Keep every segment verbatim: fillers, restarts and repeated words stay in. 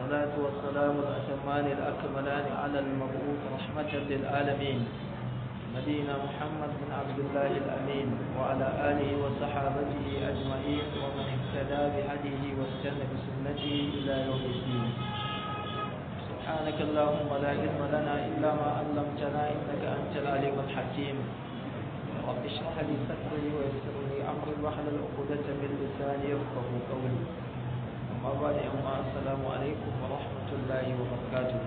والصلاة والسلام الأتمان الأكملان على المبعوث رحمة للعالمين نبينا محمد بن عبد الله الأمين وعلى آله وصحابته أجمعين ومن اهتدى بهديه واستنى بسنته إلى يوم الدين. سبحانك اللهم لا علم لنا إلا ما علمتنا إنك أنت العليم الحكيم. رب اشرح لي صدري ويسر لي أمري واحلل عقدة من لساني يفقهوا قولي. أما بعد السلام عليكم ورحمة الله وبركاته.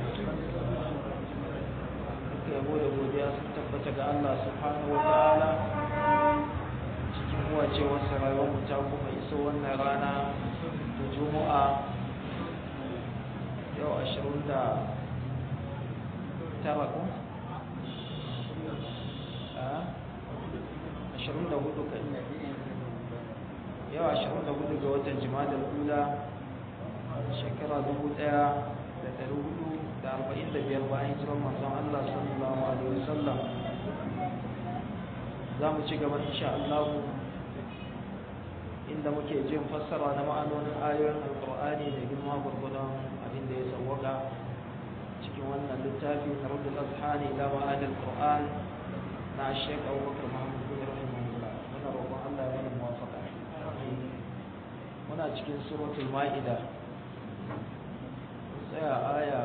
yabo da godiya sun tabbata ga Allah subhanahu wataala cikin wacewar rayuwar mu ta kuma iso wannan rana ta Juma'a yau ashirin da tara ko a ashirin da hudu kai yau ashirin da hudu ga watan Jumadal Ula shekara dubu ɗaya da ɗari hudu da arba'in da biyar bayan hijirar manzon Allah sallallahu alaihi wasallam. Za mu ci gaba insha Allah inda muke jin fassara na ma'anonin ayoyin Alƙur'ani da girma gurgudan abin da ya sawwaka cikin wannan littafi na Raddul Azhani ila Ma'anil Qur'an na Sheikh Abubakar Muhammad bin rahimahullah. Muna roƙon Allah ya mana muwafaqa. Muna cikin suratul Ma'ida. Tsaya aya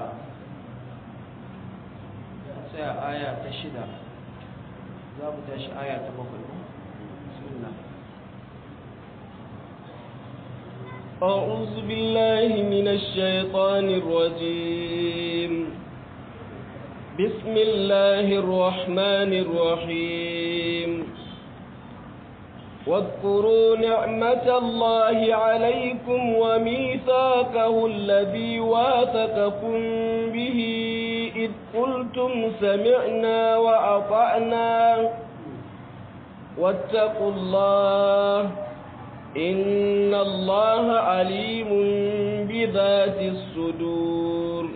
tsaya aya ta shida za mu tashi aya ta bakwai. Bismillah. أعوذ بالله من الشيطان الرجيم. بسم الله الرحمن الرحيم. واذكروا نعمة الله عليكم وميثاقه الذي واثقكم به إذ قلتم سمعنا وأطعنا واتقوا الله إن الله عليم بذات الصدور.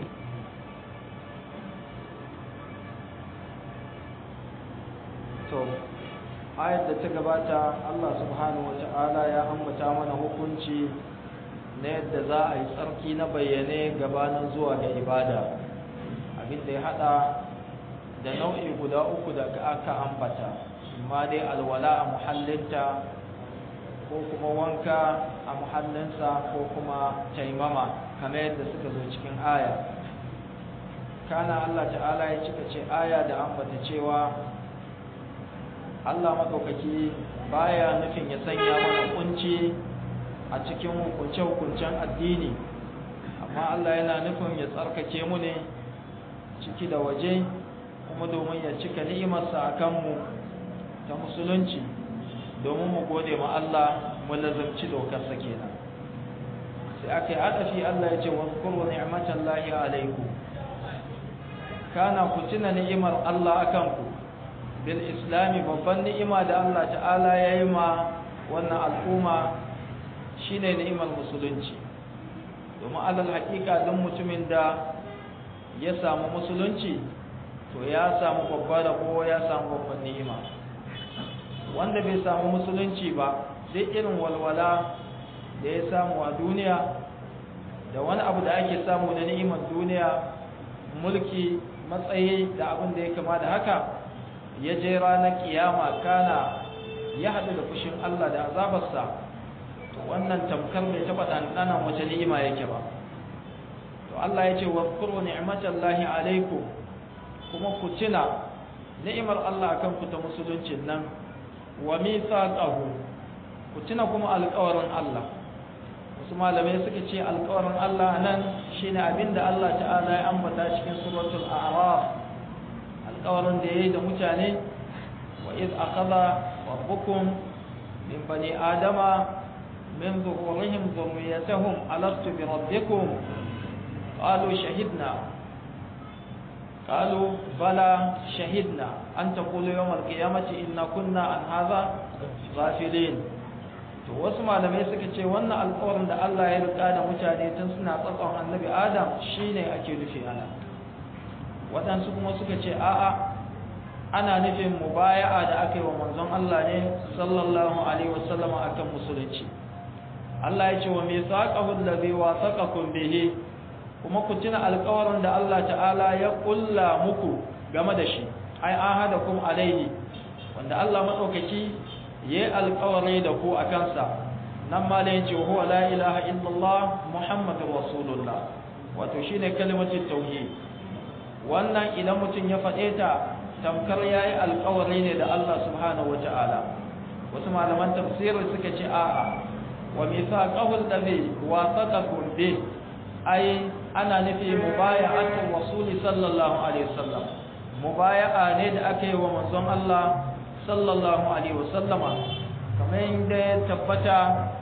ayat da ta gabata Allah subhanahu wata'ala ya ambata mana hukunci na yadda za a yi tsarki na bayyane gabanin zuwa ga ibada, abin da ya hada da nau'i guda uku da aka ambata, amma dai alwala a muhallinta ko kuma wanka a muhallinsa ko kuma taimama kamar yadda suka zo cikin aya. Kana Allah ta'ala ya cika ce aya da ambata cewa Allah maɗaukaki baya nufin ya sanya mana kunci a cikin hukunce-hukuncen addini, amma Allah yana nufin ya tsarkake mu ne ciki da waje, kuma domin ya cika ni'imarsa a kanmu ta musulunci, domin mu gode ma Allah mu lazarci dokarsa kenan. Sai aka yi adafi Allah ya ce wa zkuru ni'matallahi alaikum, kana ku tuna ni'imar Allah akan ku bil islami. Babban ni'ima da Allah ta'ala ya yi ma wannan al'umma shine ni'imar musulunci, domin alal haƙiƙa don mutumin da ya samu musulunci to ya samu babba da kowa ya samu babban ni'ima. Wanda bai samu musulunci ba sai irin walwala da ya samu a duniya da wani abu da ake samu na ni'imar duniya, mulki, matsayi da abin da ya kama da haka, ya je ranar kiyama kana ya haɗu da fushin Allah da azabarsa, to wannan tamkar bai taɓa ɗanɗanan wace ni'ima yake ba. To Allah ya ce wa zkuru ni'matallahi alaikum, kuma ku tuna ni'imar Allah akan ku ta musuluncin nan, wa mithaqahu, ku tuna kuma alƙawarin Allah. Wasu malamai suka ce alƙawarin Allah nan shine abinda Allah ta'ala ya ambata cikin suratul a'raf, alƙawarin da ya yi da mutane, wa iz akhadha rabbukum min bani adama min zuhurihim dhurriyyatahum alastu bi rabbikum qalu shahidna qalu bala shahidna an taqulu yawm al-qiyamati inna kunna an hadha ghafilin. To wasu malamai suka ce wannan alƙawarin da Allah ya rika da mutane tun suna tsatson annabi Adam shine ake nufi ana. Waɗansu kuma suka ce a'a, ana nufin mubaya'a da aka yi wa manzon Allah ne sallallahu alaihi wasallam akan musulunci. Allah ya ce wa mithaqahu allazi wasaqakum bihi, kuma ku tuna alƙawarin da Allah ta'ala ya kulla muku game da shi ai ahadakum alaihi wanda Allah madaukaki yayi alƙawari da ku akan sa nan ma la yace huwa la ilaha illallah muhammadur rasulullah wato shine kalmatul tauhid wannan idan mutum ya faɗe ta tamkar yayi alƙawari ne da Allah subhanahu wata'ala wasu malaman tafsiri suka ce a'a wa mithaqahu alladhi wasaqakum bi ai ana nufi mubaya'atul rasul sallallahu alaihi wasallam mubaya'a ne da aka yi wa manzon Allah sallallahu alaihi wasallama kamar yadda ya tabbata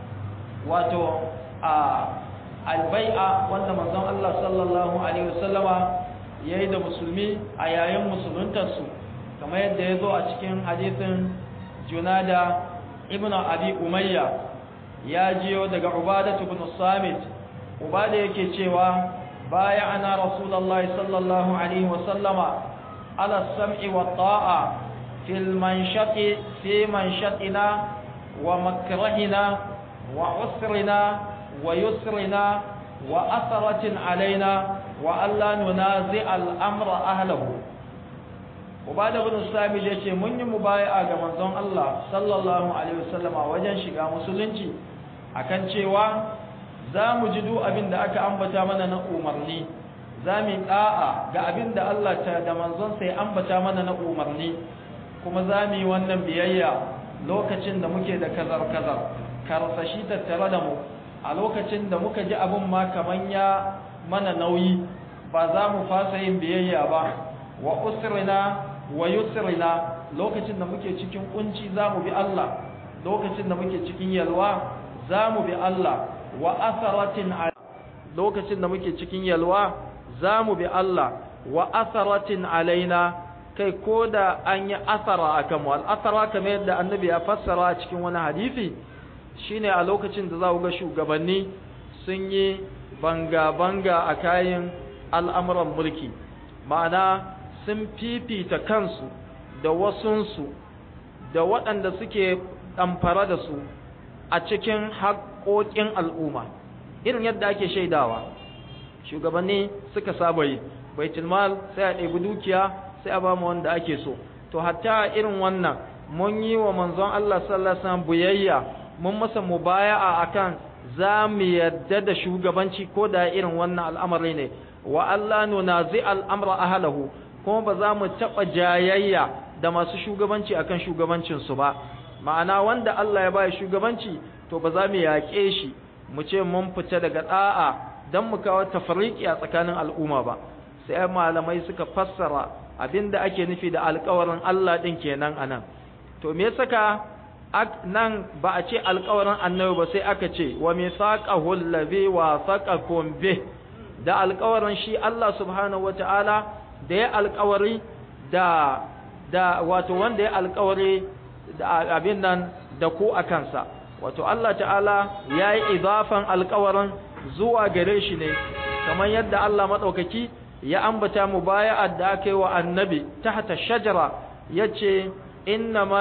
wato a albai'a wanda manzon Allah sallallahu alaihi wasallama yayi da musulmi a yayin musuluntarsu kamar yadda ya zo a cikin hadisin Junada ibn Abi Umayya ya jiyo daga Ubadah ibn Samit Ubadah yake cewa bay'ana Rasulullahi sallallahu alaihi wasallama ala sam'i wa ta'a fil manshati fi manshatina wa makrahina wa usrina wa yusrina wa atharatin alaina wa alla nunazi al-amra ahlahu Ubadah ibn Samit yace mun yi mubaya'a ga manzon Allah sallallahu alaihi wasallama wajen shiga musulunci akan cewa za mu ji duk abin da aka ambata mana na umarni za mu da'a ga abin da Allah ta da manzon sai ambata mana na umarni kuma za mu yi wannan biyayya lokacin da muke da kazar kazar karsashi tattare da mu a lokacin da muka ji abin ma kaman ya mana nauyi ba za mu fasa yin biyayya ba wa usrina wa yusrina lokacin da muke cikin kunci za mu bi Allah lokacin da muke cikin yalwa za mu bi Allah wa atharatin lokacin da muke cikin yalwa za mu bi Allah wa atharatin alaina kai koda an yi athara akan mu al-athara kamar yadda annabi ya fassara a cikin wani hadisi shine a lokacin da za ku ga shugabanni sun yi banga banga a kayan al'amuran mulki ma'ana sun fifita kansu da wasunsu da waɗanda suke ɗamfara da su a cikin haƙoƙin al'umma irin yadda ake shaidawa shugabanni suka saba yi baitulmal sai a ɗebi dukiya sai a ba mu wanda ake so to hatta irin wannan mun yi wa manzon Allah sallallahu alaihi wasallam buyayya mun masa mubaya'a akan za mu yadda da shugabanci ko da irin wannan al'amari ne wa Allah nunazi al'amra ahlahu kuma ba za mu taɓa jayayya da masu shugabanci akan shugabancinsu ba ma'ana wanda Allah ya baya shugabanci to ba za mu yaƙe shi mu ce mun fita daga ɗa'a don mu kawo tafarriƙi a tsakanin al'umma ba sai malamai suka fassara abinda ake nufi da alƙawarin Allah ɗin kenan anan to me saka nan ba a ce alƙawarin annabi ba sai aka ce wa mithaqahu allazi wasaqakum bih da alƙawarin shi Allah subhanahu wataala da ya alƙawari da da wato wanda ya alƙawari da abin nan da ku a kansa wato Allah ta'ala ya yi idafan alƙawarin zuwa gare shi ne kamar yadda Allah maɗaukaki ya ambata mu baya da aka yi wa annabi tahta shajara yace inna ma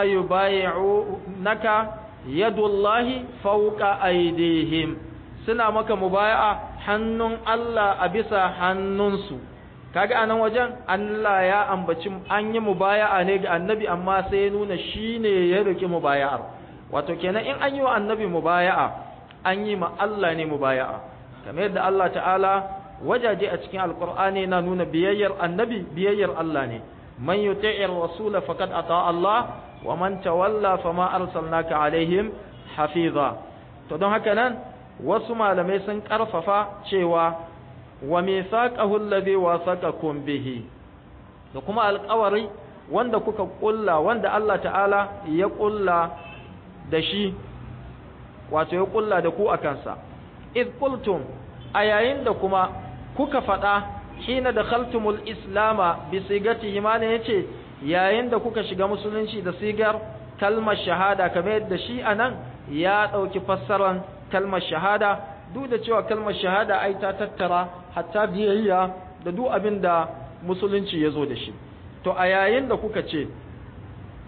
yubayi'unaka yadullahi fawqa aydihim suna maka mubaya'a hannun Allah a bisa hannunsu kaga anan wajen Allah ya ambaci an yi mubaya'a ne ga annabi amma sai ya nuna shine ya riki mubaya'ar wato kenan in an yi wa annabi mubaya'a an yi ma Allah ne mubaya'a kamar yadda Allah ta'ala wajaje a cikin alqur'ani na nuna biyayyar annabi biyayyar Allah ne man yuti'ir rasula faqad ata Allah wa man tawalla fama arsalnaka alaihim hafiza to don haka nan wasu malamai sun karfafa cewa wa mithaqahu alladhi wasaqakum bihi da kuma alƙawari wanda kuka kulla wanda Allah ta'ala ya kulla da shi wato ya kulla da ku akan sa id qultum ayayin da kuma kuka fada hina dakhaltumul islama bi sigatihi ma ne yace yayin da kuka shiga musulunci da sigar kalmar shahada kamar yadda shi anan ya dauki fassaran kalmar shahada duk da cewa kalmar shahada ai ta tattara hatta biyayya da duk abin da musulunci ya zo da shi to a yayin da kuka ce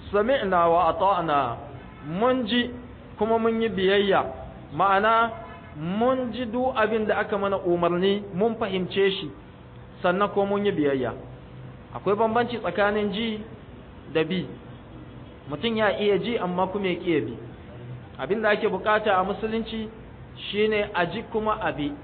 sami'na wa ata'na mun ji kuma mun yi biyayya ma'ana mun ji duk abin da aka mana umarni mun fahimce shi sannan ko mun yi biyayya. Akwai bambanci tsakanin ji da bi. Mutum ya iya ji amma kuma ya ƙi bi. Abin da ake bukata a musulunci shine a ji kuma a bi.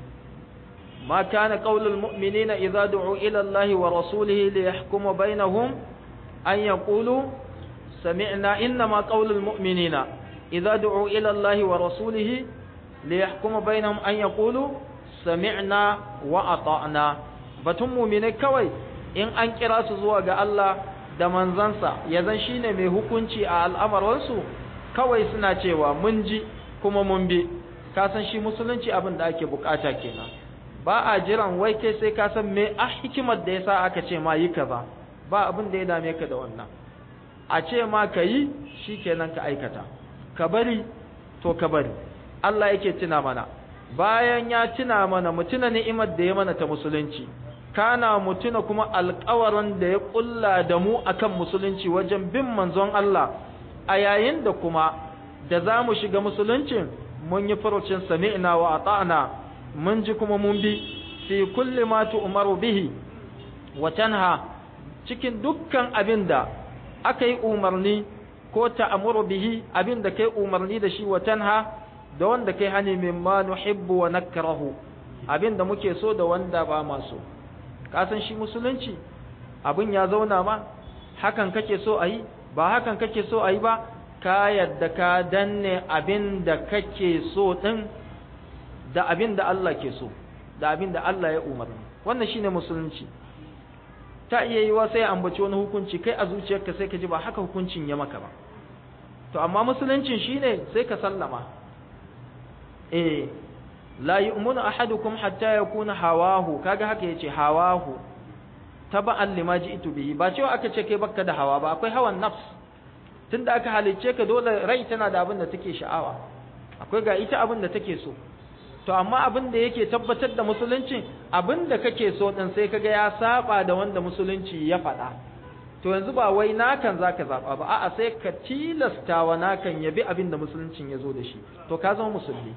ما كان قول المؤمنين إذا دعوا إلى الله ورسوله ليحكم بينهم أن يقولوا سمعنا إنما قول المؤمنين إذا دعوا إلى الله ورسوله ليحكم بينهم أن يقولوا سمعنا وأطعنا batun mu'mine kawai in an kira su zuwa ga Allah da manzansa ya zan shine mai hukunci a al'amuransu kawai suna cewa mun ji kuma mun bi. Ka san shi musulunci abin da ake bukata kenan. Ba a jiran wai kai sai ka san me a hikimar da yasa aka ce ma yi kaza, ba abin da ya dame ka da wannan. A ce ma ka yi shikenan ka aikata, ka bari to ka bari. Allah yake tuna mana, bayan ya tuna mana mu tuna ni'imar da ya mana ta musulunci, kana mu tuna kuma alƙawarin da ya ƙulla da mu akan musulunci wajen bin manzon Allah, a yayin da kuma da za mu shiga musuluncin mun yi furucin sami'na wa ata'na, mun ji kuma mun bi fi kulli ma tu'maru bihi wa tanha, cikin dukkan abinda aka yi umarni ko ta'muru bihi, abinda kai umarni da shi, wa tanha da wanda kai hani mimma nuhibbu wa nakrahu, abinda muke so da wanda ba ma so. Ka san shi musulunci abin ya zauna ma hakan kake so ayi ba hakan kake so ayi ba, ka yadda ka danne abinda kake so din da abin da Allah ke so, da abin da Allah ya umarni. Wannan shine musulunci. Ta iya yiwa sai ambaci wani hukunci kai a zuciyarka sai ka ji ba haka hukuncin ya maka ba. To amma musuluncin shine sai ka sallama. Eh, la yu'minu ahadukum hatta yakuna hawahu, kaga haka yace hawahu taba'an lima ji'tu bihi. Ba cewa aka ce kai bakka da hawa ba, akwai hawan nafs. Tunda aka halicce ka dole rai tana da abin da take sha'awa. Akwai ga ita abin da take so. To amma abin da yake tabbatar da musulunci, abin da kake so din sai kaga ya saba da wanda musulunci ya faɗa, to yanzu ba wai nakan zaka zaba ba, a'a sai ka tilasta wa nakan ya bi abin da musuluncin ya zo da shi, to ka zama musulmi.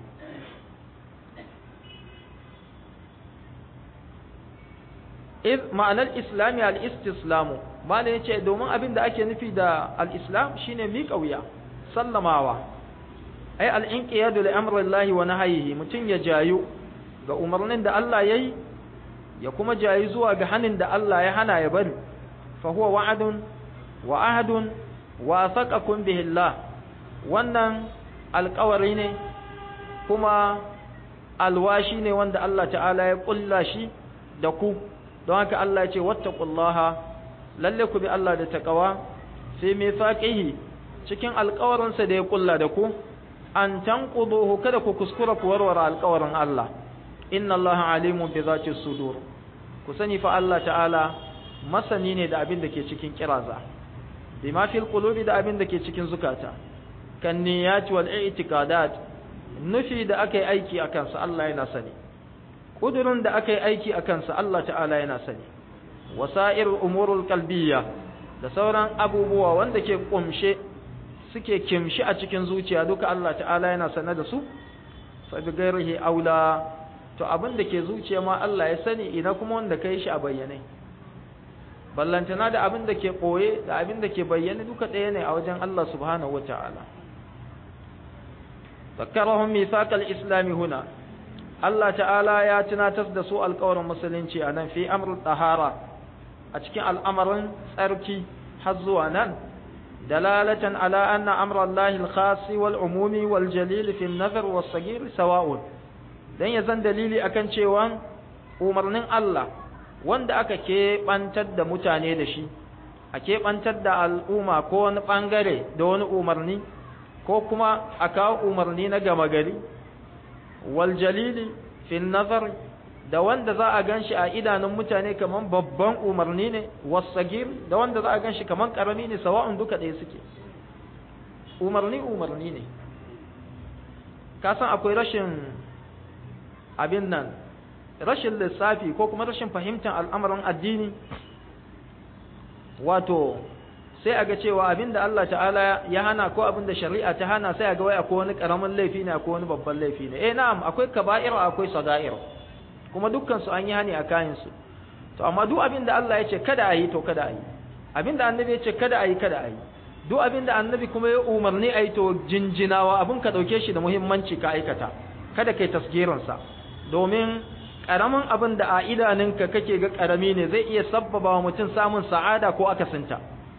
iz ma'anar islami al-istislamu, mana yace domin abin da ake nufi da al-islam shine miƙa wuya, sallamawa. ai al'inƙiyadu da amurallahi wa nahayihi, mutum ya jayu ga umarnin da Allah ya yi, ya kuma jayu zuwa ga hannun da Allah ya hana ya bari, fa huwa wa'adun wa ahadun wa saƙaƙun bihillah, wannan alƙawari ne kuma alwashi ne wanda Allah ta'ala ya ƙulla shi da ku, don haka Allah ya ce wattaqullaha, lalle ku bi Allah da taqwa fi mithaqihi, cikin alƙawarinsa da ya ƙulla da ku, an tanquduhu, kada ku kuskura ku warware alƙawarin Allah. Inna Allah alimun bi zati sudur, ku sani fa Allah ta'ala masani ne da abin da ke cikin kiraza, bima fil qulubi, da abin da ke cikin zukata, kan niyyat wal i'tiqadat, nufi da akai aiki akan sa Allah yana sani, kudurin da akai aiki akan sa Allah ta'ala yana sani, wasa'ir umurul qalbiyya, da sauran abubuwa wanda ke kumshe suke kimshi a cikin zuciya duka Allah ta'ala yana sanar da su, fa bi ghairihi aula, to abin da ke zuciya ma Allah ya sani, ina kuma wanda kai shi a bayyane, ballantana da abin da ke koye da abin da ke bayyane duka ɗaya ne a wajen Allah subhanahu wata'ala. Zakkarahum mithaqal islami huna, Allah ta'ala ya tunatar da su alƙawarin musulunci a nan fi amrul tahara, a cikin al'amarin tsarki har zuwa nan, dalalatan ala anna amra Allah al-khas wal umumi wal jalil fi an-nazar was saghir sawa'un, dan ya zan dalili akan cewa umarnin Allah wanda aka keɓantar da mutane da shi, a keɓantar da al'umma ko wani ɓangare da wani umarni, ko kuma a kawo umarni na gama gari, wal jalili fi nazar, da wanda za a ganshi a idanun mutane kaman babban umarni ne, wasagir, da wanda za a ganshi kaman karami ne, sawa'un duka ɗaya suke. Umarni umarni ne. Ka san akwai rashin abin nan, rashin lissafi ko kuma rashin fahimtar al'amarin addini, wato sai a ga cewa abinda Allah ta'ala ya hana ko abinda shari'a ta hana sai a ga wai akwai wani karamin laifi ne akwai wani babban laifi ne eh na'am akwai kaba'ir akwai saga'ir kuma dukkan su an yi hani a kayan su to amma duk abinda Allah ya ce kada a yi to kada a yi abinda annabi ya ce kada a yi kada a yi duk abinda annabi kuma ya umarni a yi to jinjinawa abin ka dauke shi da muhimmanci ka aikata kada kai tasgirin sa domin karamin abin da a idaninka kake ga karami ne zai iya sabbaba wa mutum samun sa'ada ko akasinta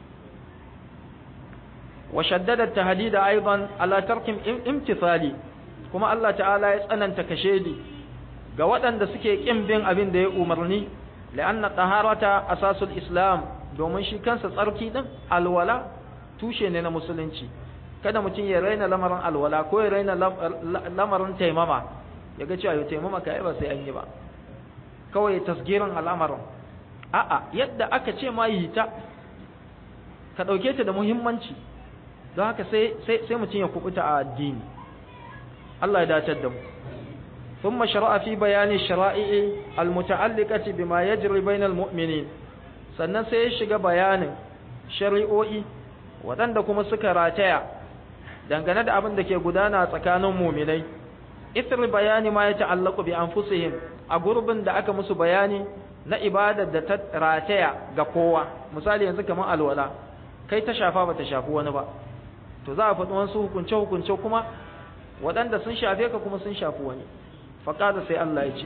wa shaddada tahdida aidan ala tarkim imtithali kuma Allah ta'ala ya tsananta kashedi ga waɗanda suke kin bin abin da ya umarni la'anna taharata asasul islam domin shi kansa tsarki din alwala tushe ne na musulunci kada mutum ya raina lamarin alwala ko ya raina lamarin taimama ya ga cewa taimama kai ba sai an yi ba kawai tasgirin al'amarin a'a yadda aka ce ma yi ta ka dauke ta da muhimmanci don haka sai sai sai mutum ya kubuta a addini Allah ya dace da mu thumma shara'a fi bayani shara'i almuta'alliqati bima yajri bainal mu'minin sannan sai ya shiga bayanin shari'o'i waɗanda kuma suka rataya dangane da abin da ke gudana tsakanin mu'minai ithri bayani ma ya ta'allaqu bi anfusihim a gurbin da aka musu bayani na ibadar da ta rataya ga kowa misali yanzu kamar alwala kai ta shafa ba ta shafi wani ba to za a faɗi wasu hukunce hukunce kuma waɗanda sun shafe ka kuma sun shafi wani faqada sai Allah ya ce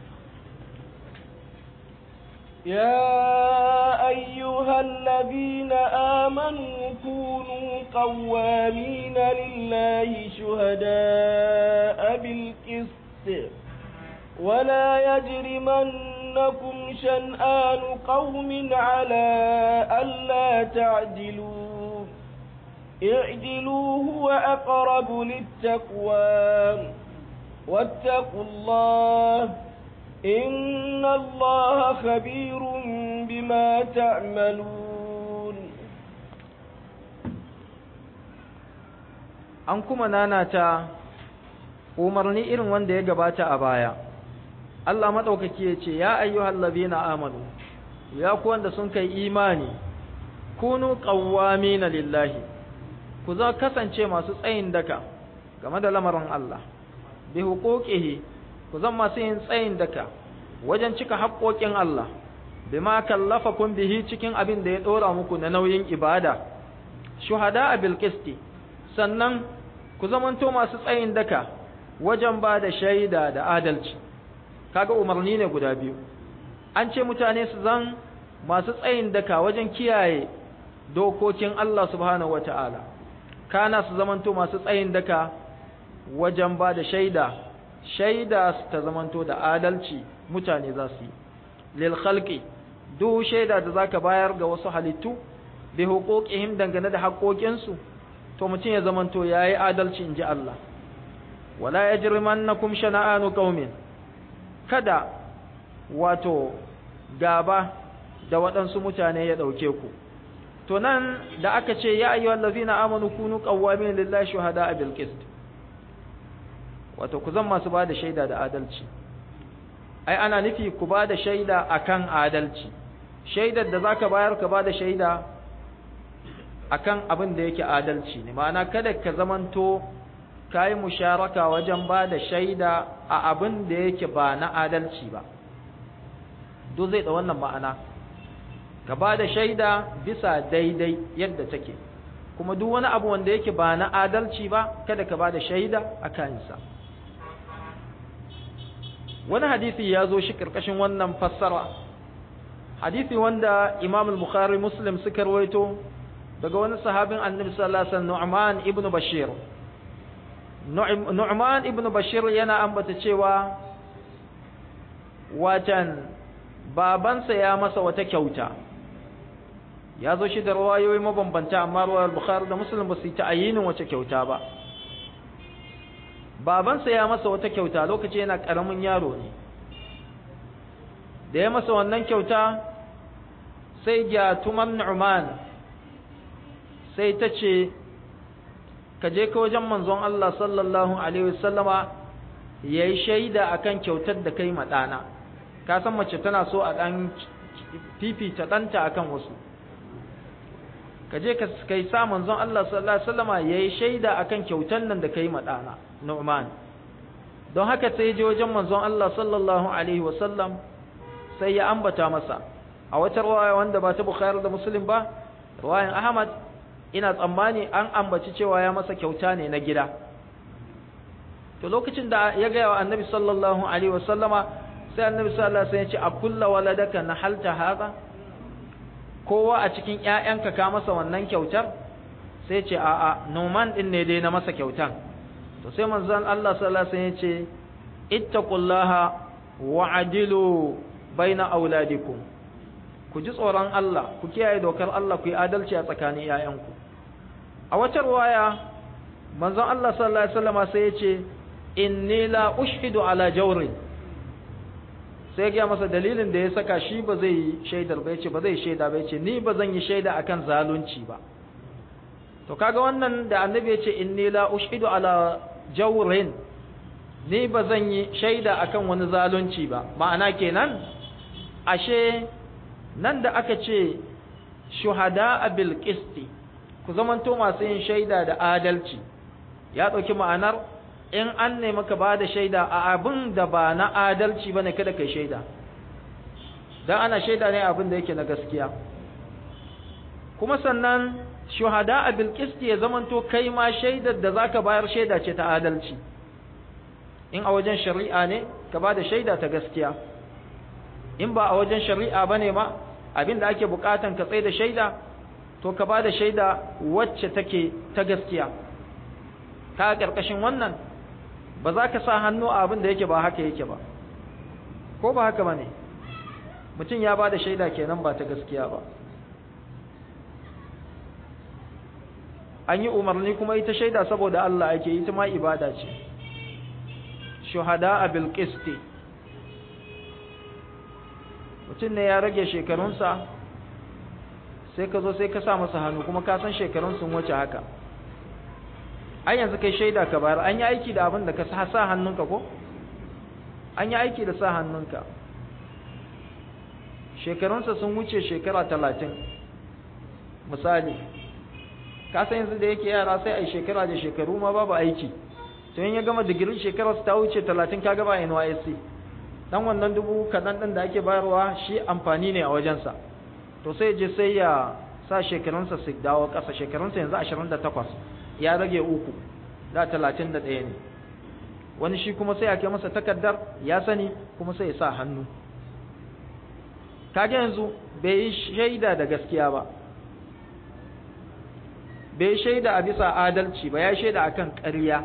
يا أيها الذين آمنوا كونوا قوامين لله شهداء بالقسط ولا يجرمنكم شنآن قوم على ألا تعدلوا اعدلوا هو أقرب للتقوى واتقوا الله إن الله خبير بما تعملون an kuma nanata umarni irin wanda ya gabata a baya Allah madaukaki ya ce ya ayyuhal ladina amanu ya ku wanda sun kai imani kunu qawwamina lillahi ku za kasance masu tsayin daka game da lamarin Allah bi huquqihi ku zan masu yin tsayin daka wajen cika haƙoƙin Allah bima kallafakum bihi cikin abin da ya dora muku na nauyin ibada shuhada bil qisti sannan ku zamanto masu tsayin daka wajen ba da shaida da adalci kaga umarni ne guda biyu an ce mutane su zan masu tsayin daka wajen kiyaye dokokin Allah subhanahu wataala kana su zamanto masu tsayin daka wajen ba da shaida shaida ta zamanto da adalci mutane za su yi lil khalqi duk shaida da zaka bayar ga wasu halittu bi huquqihim dangane da haƙoƙinsu to mutum ya zamanto yayi adalci inji Allah wala yajrimannakum shana'anu qaumin kada wato gaba da waɗansu mutane ya dauke ku to nan da aka ce ya ayyuhallazina amanu kunu qawwamin lillahi shuhada'a bil qist wato ku zan masu bada shaida da adalci ai ana nufi ku bada shaida akan adalci shaidar da zaka bayar ka bada shaida akan abin da yake adalci ne ma'ana kada ka zamanto kai musharaka wajen bada shaida a abin da yake ba na adalci ba duk zai da wannan ma'ana ka bada shaida bisa daidai yadda take kuma duk wani abu wanda yake ba na adalci ba kada ka bada shaida akan sa wani hadisi ya zo shi karkashin wannan fassara hadisi wanda Imam al-Bukhari Muslim suka rawaito daga wani sahabin Annabi sallallahu alaihi wasallam Nu'man ibn Bashir Nu'man ibn Bashir yana ambata cewa watan babansa ya masa wata kyauta ya zo shi da rawayoyi mabambanta amma rawayar Bukhari da Muslim ba su yi ta'ayinin wace kyauta ba babansa ya masa wata kyauta lokaci yana karamin yaro ne da ya masa wannan kyauta sai gyatuman Nu'man sai ta ce ka je ka wajen manzon Allah sallallahu alaihi wasallama yayi shaida akan kyautar da kai ma dana ka san mace tana so a dan fifita danta akan wasu ka je ka kai sa manzon Allah sallallahu alaihi wasallama yayi shaida akan kyautan nan da kai ma dana Nu'man don haka sai je wajen manzon Allah sallallahu alaihi wasallam sai ya ambata masa a wata riwaya wanda ba ta Bukhari da Muslim ba riwayan Ahmad ina tsammani an ambaci cewa ya masa kyauta ne na gida to lokacin da ya ga wa annabi sallallahu alaihi wasallama sai annabi sallallahu alaihi wasallam ya ce a kullu waladaka nahalta hada kowa a cikin ƴaƴanka ka masa wannan kyautar sai ce a'a Numan din ne dai na masa kyautan to sai manzon Allah sallallahu alaihi wasallam ya ce ittaqullaha wa'dilu baina auladikum ku ji tsoron Allah ku kiyaye dokar Allah ku yi adalci a tsakanin ƴaƴanku a wata riwaya manzon Allah sallallahu alaihi wasallam sai ya ce inni la ushhidu ala jawri sai ya masa dalilin da ya saka shi ba zai yi shaidar ba yace ba zai shaida ba yace ni ba zan yi shaida akan zalunci ba to kaga wannan da annabi yace inni la ushhidu ala jawrin ni ba zan yi shaida akan wani zalunci ba ma'ana kenan ashe nan da aka ce shuhada bil qisti ku zamanto masu yin shaida da adalci ya dauki ma'anar in an nemi ka bada shaida a abin da ba na adalci bane kada kai shaida dan ana shaida ne abin da yake na gaskiya kuma sannan shuhada bil qisti ya zamanto kai ma shaidar da zaka bayar shaida ce ta adalci in a wajen shari'a ne ka bada shaida ta gaskiya in ba a wajen shari'a bane ma abin da ake bukatan ka tsaye da shaida to ka bada shaida wacce take ta gaskiya ka karkashin wannan ba za ka sa hannu a abin da yake ba haka yake ba ko ba haka bane mutum ya bada shaida kenan ba ta gaskiya ba an yi umarni kuma ita shaida saboda Allah ake ita ma ibada ce shuhada bil qisti mutum ne ya rage shekarunsa sai ka zo sai ka sa masa hannu kuma ka san shekarun sun wuce haka ai yanzu kai shaida ka bayar an yi aiki da abin da ka sa hannunka ko an yi aiki da sa hannunka shekarunsa sun wuce shekara talatin misali ka san yanzu da yake yara sai ai shekara da shekaru ma babu aiki to in ya gama digirin shekararsa ta wuce talatin ka gaba N Y S C dan wannan dubu kadan din da ake bayarwa shi amfani ne a wajensa to sai je sai ya sa shekarunsa su dawo ƙasa shekarunsa yanzu ashirin da takwas ya rage uku da talatin da ɗaya ne wani shi kuma sai ake masa takardar ya sani kuma sai ya sa hannu kage yanzu bai yi shaida da gaskiya ba bai shaida a bisa adalci ba ya shaida akan ƙarya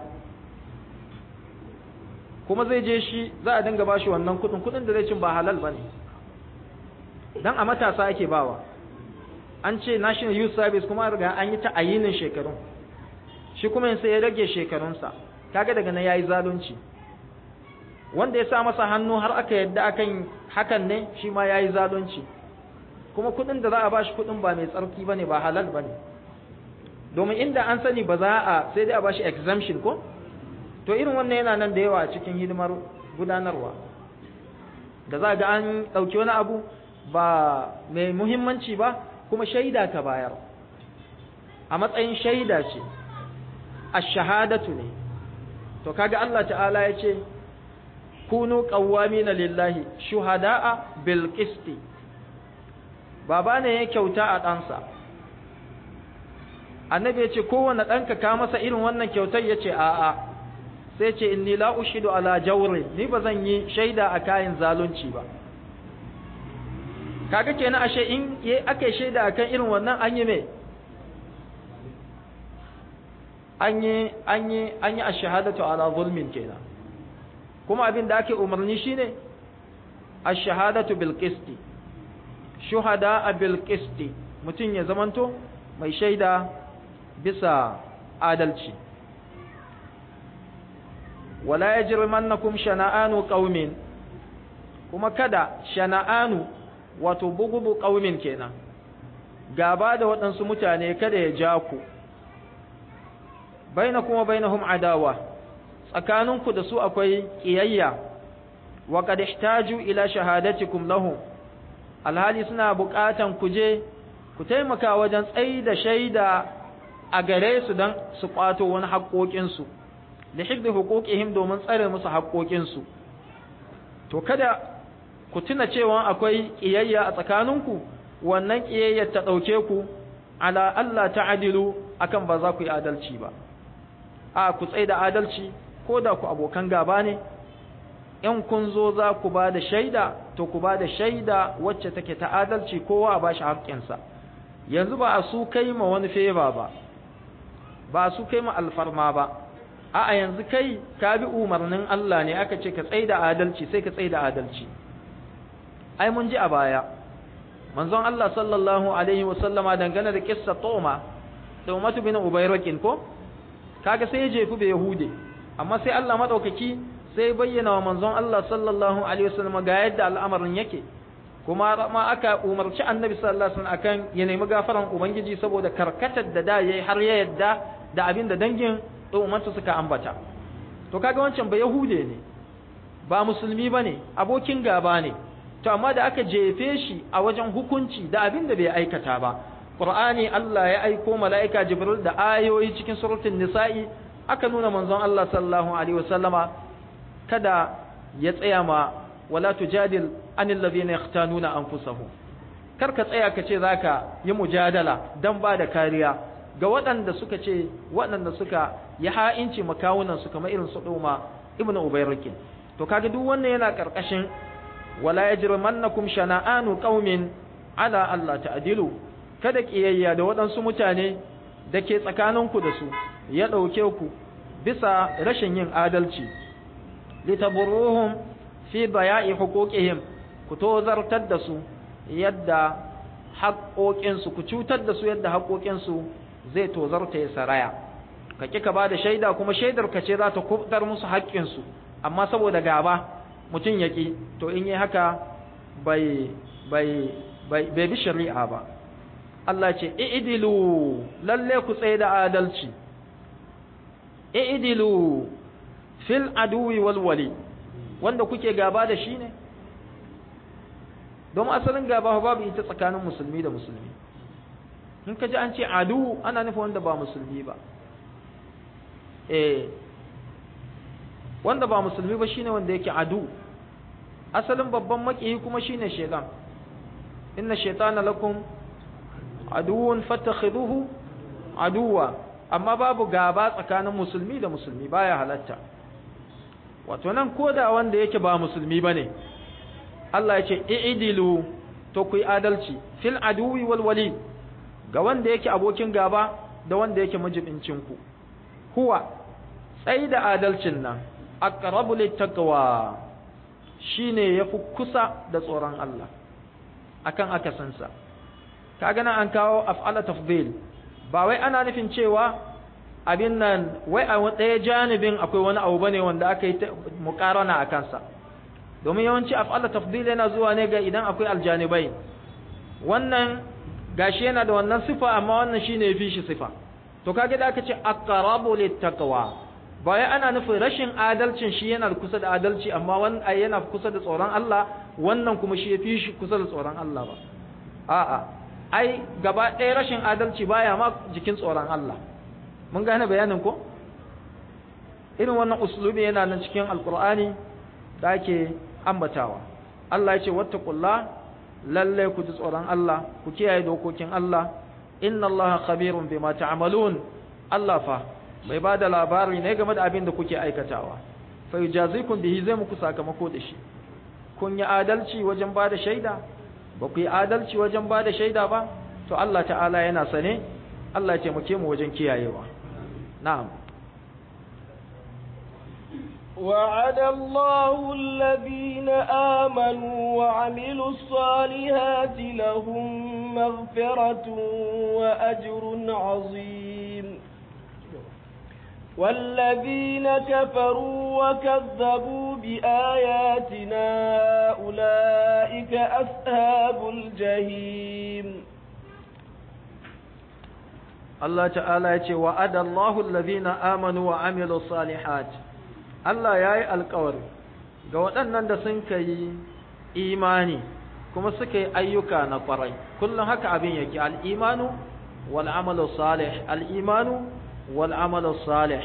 kuma zai je shi za a dinga bashi wannan kudin kudin da zai cin ba halal bane dan a matasa ake bawa an ce National Youth Service kuma riga an yi ta ayinin shekarun shi kuma sai ya rage shekarunsa kaga daga nan yayi zalunci wanda ya sa masa hannu har aka yadda akan hakan ne shi ma yayi zalunci kuma kudin da za a bashi kudin ba mai tsarki bane ba halal bane domin inda an sani ba za a sai dai a bashi exemption ko to irin wannan yana nan da yawa a cikin hidimar gudanarwa da za ga an dauki wani abu ba mai muhimmanci ba kuma shaida ka bayar a matsayin shaida ce ash-shahadatu ne to kaga Allah ta'ala ya ce kunu qawwamina lillahi shuhada'a bil qisti baba ne ya kyauta a ɗansa annabi ya ce kowanne ɗanka ka masa irin wannan kyautar ya ce a'a sai ce inni la ushidu ala jawri ni ba zan yi shaida a kayan zalunci ba kaga kenan ashe in aka shaida akan irin wannan an yi me an yi an yi an yi ash-shahadatu ala zulmin kenan kuma abin da ake umarni shine ash-shahadatu bil qisti shuhada bil qisti mutun ya zamanto mai shaida bisa adalci wala yajrimannakum shana'anu qaumin kuma kada shana'anu wato bugubu qaumin kenan gaba da waɗansu mutane kada ya ja ku bainakum wa bainahum adawa tsakaninku da su akwai kiyayya wa qad ihtaju ila shahadatikum lahum alhali suna buƙatan ku je ku taimaka wajen tsayi da shaida a gare su don su kwato wani haƙoƙinsu da hibbi huquqihim domin tsare musu haƙoƙinsu to kada ku tuna cewa akwai ƙiyayya a tsakaninku wannan ƙiyayyar ta ɗauke ku ala Allah ta'adilu akan ba za ku yi adalci ba a ku tsaye da adalci ko da ku abokan gaba ne in kun zo za ku ba da shaida to ku ba da shaida wacce take ta adalci kowa a bashi haƙƙinsa yanzu ba a su kai ma wani feva ba ba a su kai ma alfarma ba a'a yanzu kai ka bi umarnin Allah ne aka ce ka tsaye da adalci sai ka tsaye da adalci ai mun ji a baya manzon Allah sallallahu alaihi wasallama dangane da kissa Toma da Umatu bin Ubayrakin ko kaga sai ya jefu bai Yahude amma sai Allah madaukaki sai bayyana wa manzon Allah sallallahu alaihi wasallama ga yadda al'amarin yake kuma ma aka umarci Annabi sallallahu alaihi wasallam akan ya nemi gafaran ubangiji saboda karkatar da da yayi har ya yadda da abin da dangin Umatu suka ambata to kaga wancan ba Yahude ne ba musulmi bane abokin gaba ne to amma da aka jefe shi a wajen hukunci da abin da bai aikata ba Qur'ani Allah ya aiko mala'ika Jibril da ayoyi cikin suratul Nisa'i aka nuna manzon Allah sallallahu alaihi wasallama kada ya tsaya ma wala tujadil anil ladina yahtanuna anfusahum kar ka tsaya ka ce zaka yi mujadala dan ba da kariya ga waɗanda suka ce waɗanda suka yi ha'inci makawunan su kamar irin su Duma ibnu Ubayrikin to kaga duk wannan yana karkashin wala yajrimannakum shana'anu qaumin ala alla ta'dilu kada kiyayya da waɗansu mutane da ke tsakaninku da su ya ɗauke ku bisa rashin yin adalci litaburruhum fi baya'i huquqihim ku tozartar da su yadda haƙoƙinsu ku cutar da su yadda haƙoƙinsu zai tozarta ya saraya ka kika ba da shaida kuma shaidar ka ce za ta kubutar musu haƙƙinsu amma saboda gaba mutum yaƙi to in yi haka bai bai bai bai bi shari'a ba Allah ce i'dilu lalle ku tsaye da adalci i'dilu fil aduwi wal wali wanda kuke gaba da shi ne don asalin gaba babu ita tsakanin musulmi da musulmi in ka ji an ce adu ana nufin wanda ba musulmi ba eh wanda ba musulmi ba shine wanda yake adu asalin babban makiyi kuma shine shaytan inna shaytana lakum aduwwun fattakhiduhu aduwa amma babu gaba tsakanin musulmi da musulmi baya halatta wato nan koda wanda yake ba musulmi bane Allah ya ce i'dilu to ku yi adalci fil aduwi wal wali ga wanda yake abokin gaba da wanda yake majibincin ku huwa tsayi da adalcin nan aqrabu littaqwa shine yafi kusa da tsoron Allah akan akasansa kaga nan an kawo af'ala tafdil ba wai ana nufin cewa abin nan wai a ɗaya janibin akwai wani abu bane wanda aka yi muqarana a kansa domin yawanci af'ala tafdil yana zuwa ne ga idan akwai aljanibai wannan gashi yana da wannan sifa amma wannan shine yafi shi sifa to kage da aka ce aqrabu littaqwa ba wai ana nufin rashin adalcin shi yana kusa da adalci amma wannan yana kusa da tsoron Allah wannan kuma shi yafi shi kusa da tsoron Allah ba a'a ai gaba ɗaya rashin adalci baya ma jikin tsoron Allah mun gane bayanin ko irin wannan uslubi yana nan cikin alqur'ani da ake ambatawa Allah ya ce wattaqullah lalle ku ji tsoron Allah ku kiyaye dokokin Allah inna Allaha khabirun bima ta'malun Allah fa bai bada labari ne game da abin da kuke aikatawa fa yujazikum bihi zai muku sakamako da shi kun yi adalci wajen bada shaida ba ku yi adalci wajen bada shaida ba to Allah ta'ala yana sane Allah ya taimake mu wajen kiyayewa na'am وعد الله الذين آمنوا وعملوا الصالحات لهم مغفرة وأجر عظيم والذين كفروا وكذبوا بآياتنا أولئك أصحاب الجحيم الله تعالى يقول وعد الله الذين آمنوا وعملوا الصالحات Allah ya yi alkawari ga waɗannan da sun ka yi imani kuma suka yi ayyuka na kwarai kullum haka abin yake al-imanu wal amalu salih al-imanu wal amalu salih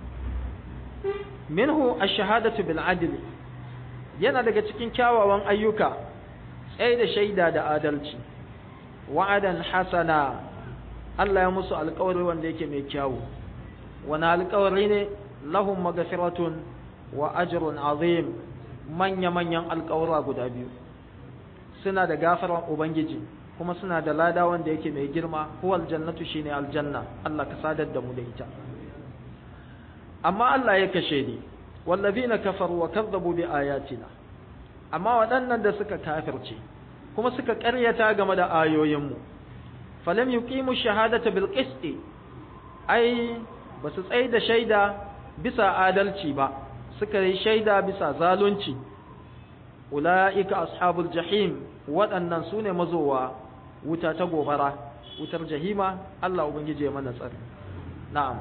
minhu ash-shahadatu bil adl yana daga cikin kyawawan ayyuka tsaye da shaida da adalci wa'adan hasana Allah ya musu alƙawari wanda yake mai kyawu wani alƙawari ne lahum maghfiratun wa ajrun azim manya manyan alƙawura guda biyu suna da gafaran ubangiji kuma suna da lada wanda yake mai girma huwal jannatu shine aljanna Allah ka sadar da mu da ita amma Allah ya kashe ni wallazina kafaru wa kazzabu bi ayatina amma waɗannan da suka kafirce kuma suka ƙaryata game da ayoyinmu falam yuqimu shahadata bil qisti ai basu tsaye da shaida bisa adalci ba suka yi shaida bisa zalunci ulaika ashabul jahim waɗannan sune mazowa wuta ta gobara wutar jahima Allah ubangije ya mana tsari na'am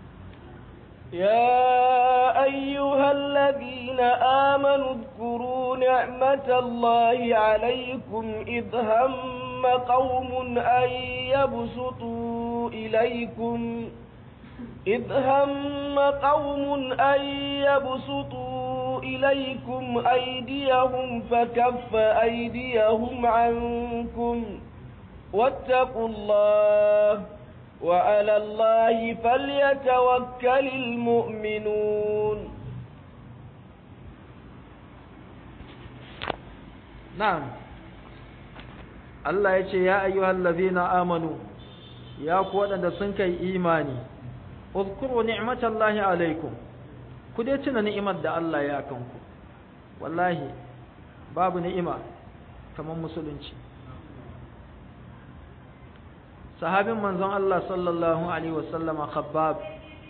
يا أيها الذين آمنوا اذكروا نعمة الله عليكم إذ هم قوم أن يبسطوا إليكم إذ هم قوم أن يبسطوا إليكم أيديهم فكف أيديهم عنكم واتقوا الله وعلى الله فليتوكل المؤمنون نعم الله يقول يا أيها الذين آمنوا يا قوة دسنك إيماني اذكروا نعمة الله عليكم كدتنا نعمة دا الله ياكمكم والله باب نعمة كما مسلمين sahabin manzon Allah sallallahu alaihi wasallama Khabbab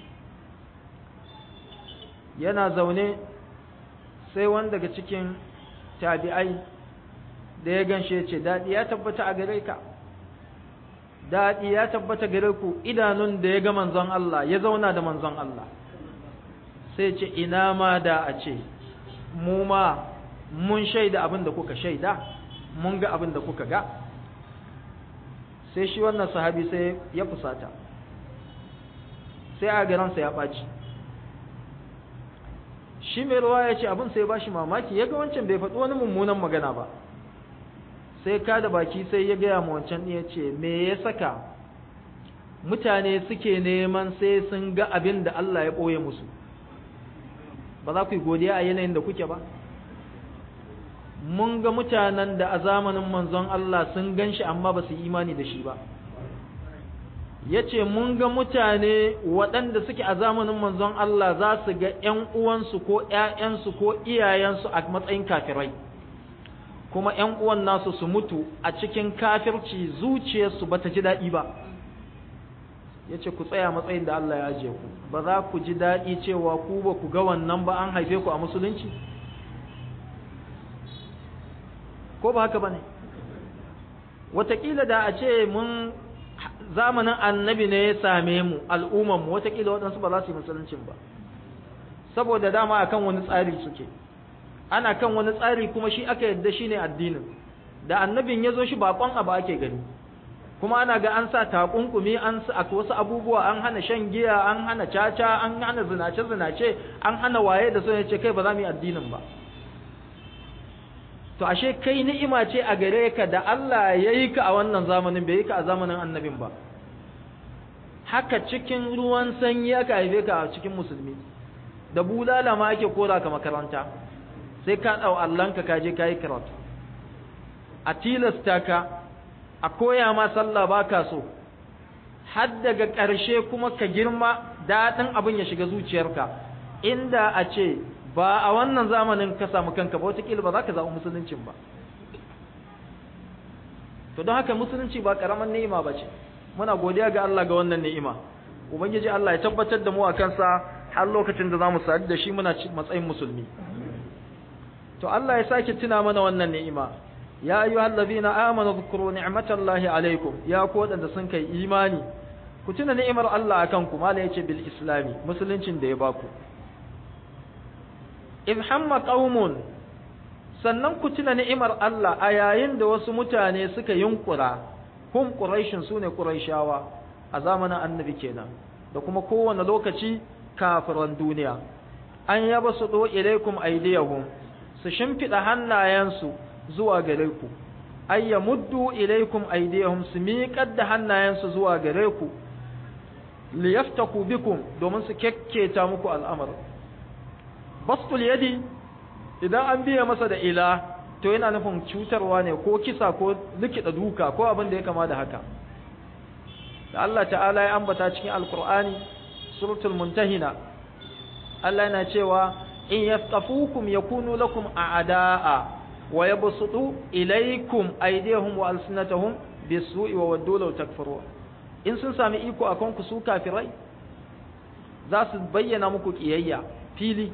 yana zaune sai wani daga cikin tabi'ai da ya ganshe ya ce dadi ya tabbata a gare ka dadi ya tabbata gare ku idanun da ya ga manzon Allah ya zauna da manzon Allah sai ce ina ma da a ce mu ma mun shaida abin da kuka shaida mun ga abin da kuka ga sai shi wannan sahabi sai ya fusata sai a garansa ya ɓaci shi mai ruwa ya ce abin sai ba shi mamaki ya ga wancan bai faɗi wani mummunan magana ba sai ka da baki sai ya gaya ma wancan ya ce me ya saka mutane suke neman sai sun ga abin da Allah ya ɓoye musu ba za ku yi godiya a yanayin da kuke ba mun ga mutanen da a zamanin manzon Allah sun gan shi amma ba su yi imani da shi ba ya ce mun ga mutane waɗanda suke a zamanin manzon Allah za su ga ‘yan uwansu ko ‘ya'yansu ko iyayensu a matsayin kafirai kuma ‘yan uwan nasu su mutu a cikin kafirci zuciyarsu ba ta ji daɗi ba ya ce ku tsaya matsayin da Allah ya ajiye ku ba za ku ji daɗi cewa ku ba ku ga wannan ba an haife ku a musulunci ko ba haka ba ne wataƙila da a ce mun zamanin annabi ne ya same mu al'ummanmu wataƙila waɗansu ba za su yi musuluncin ba saboda dama akan wani tsari suke ana kan wani tsari kuma shi aka yadda shi ne addinin da annabin ya zo shi baƙon abu ake gani kuma ana ga an sa takunkumi an sa wasu abubuwa an hana shan giya an hana caca an hana zinace zinace an hana waye da so ya ce kai ba za mu yi addinin ba to ashe kai ni'ima ce a gare ka da Allah ya yi ka a wannan zamanin bai yi ka a zamanin annabin ba haka cikin ruwan sanyi aka haife ka a cikin musulmi da bulala ma ake kora ka makaranta sai ka ɗau Allahnka ka je ka yi karatu a tilasta ka a koya ma sallah ba ka so har daga ƙarshe kuma ka girma daɗin abin ya shiga zuciyarka inda a ce ba a wannan zamanin ka samu kanka ba wataƙila ba za ka zaɓi musuluncin ba to don haka musulunci ba ƙaramin ni'ima ba ce muna godiya ga Allah ga wannan ni'ima ubangiji Allah ya tabbatar da mu a kansa har lokacin da za mu sadu da shi muna matsayin musulmi to Allah ya sake tuna mana wannan ni'ima ya ayyuhal ladina amanu dhkuru ni'matallahi alaikum ya ku wadanda sun kai imani ku tuna ni'imar Allah akan ku mala yace bil islami musuluncin da ya baku in hamma qaumun sannan ku tuna ni'imar Allah a yayin da wasu mutane suka yunkura hum quraishin sune quraishawa a zamanin annabi kenan da kuma kowane lokaci kafiran duniya an yabsudu ilaikum aydiyahum su shimfida hannayensu zuwa gare ku ay yamuddu ilaikum aydiyahum su miƙar da hannayensu zuwa gare ku liyaftaku bikum domin su kekketa muku al'amar bastul yadi idan an biya masa da ila to yana nufin cutarwa ne ko kisa ko likida duka ko abin da ya kama da haka da Allah ta'ala ya ambata cikin alqur'ani suratul muntahina Allah yana cewa in yaftafukum yakunu lakum a'daa wa yabsutu ilaykum aydihim wa alsinatahum bisu'i wa waddu law takfurun in sun sami iko akan ku su kafirai za su bayyana muku kiyayya fili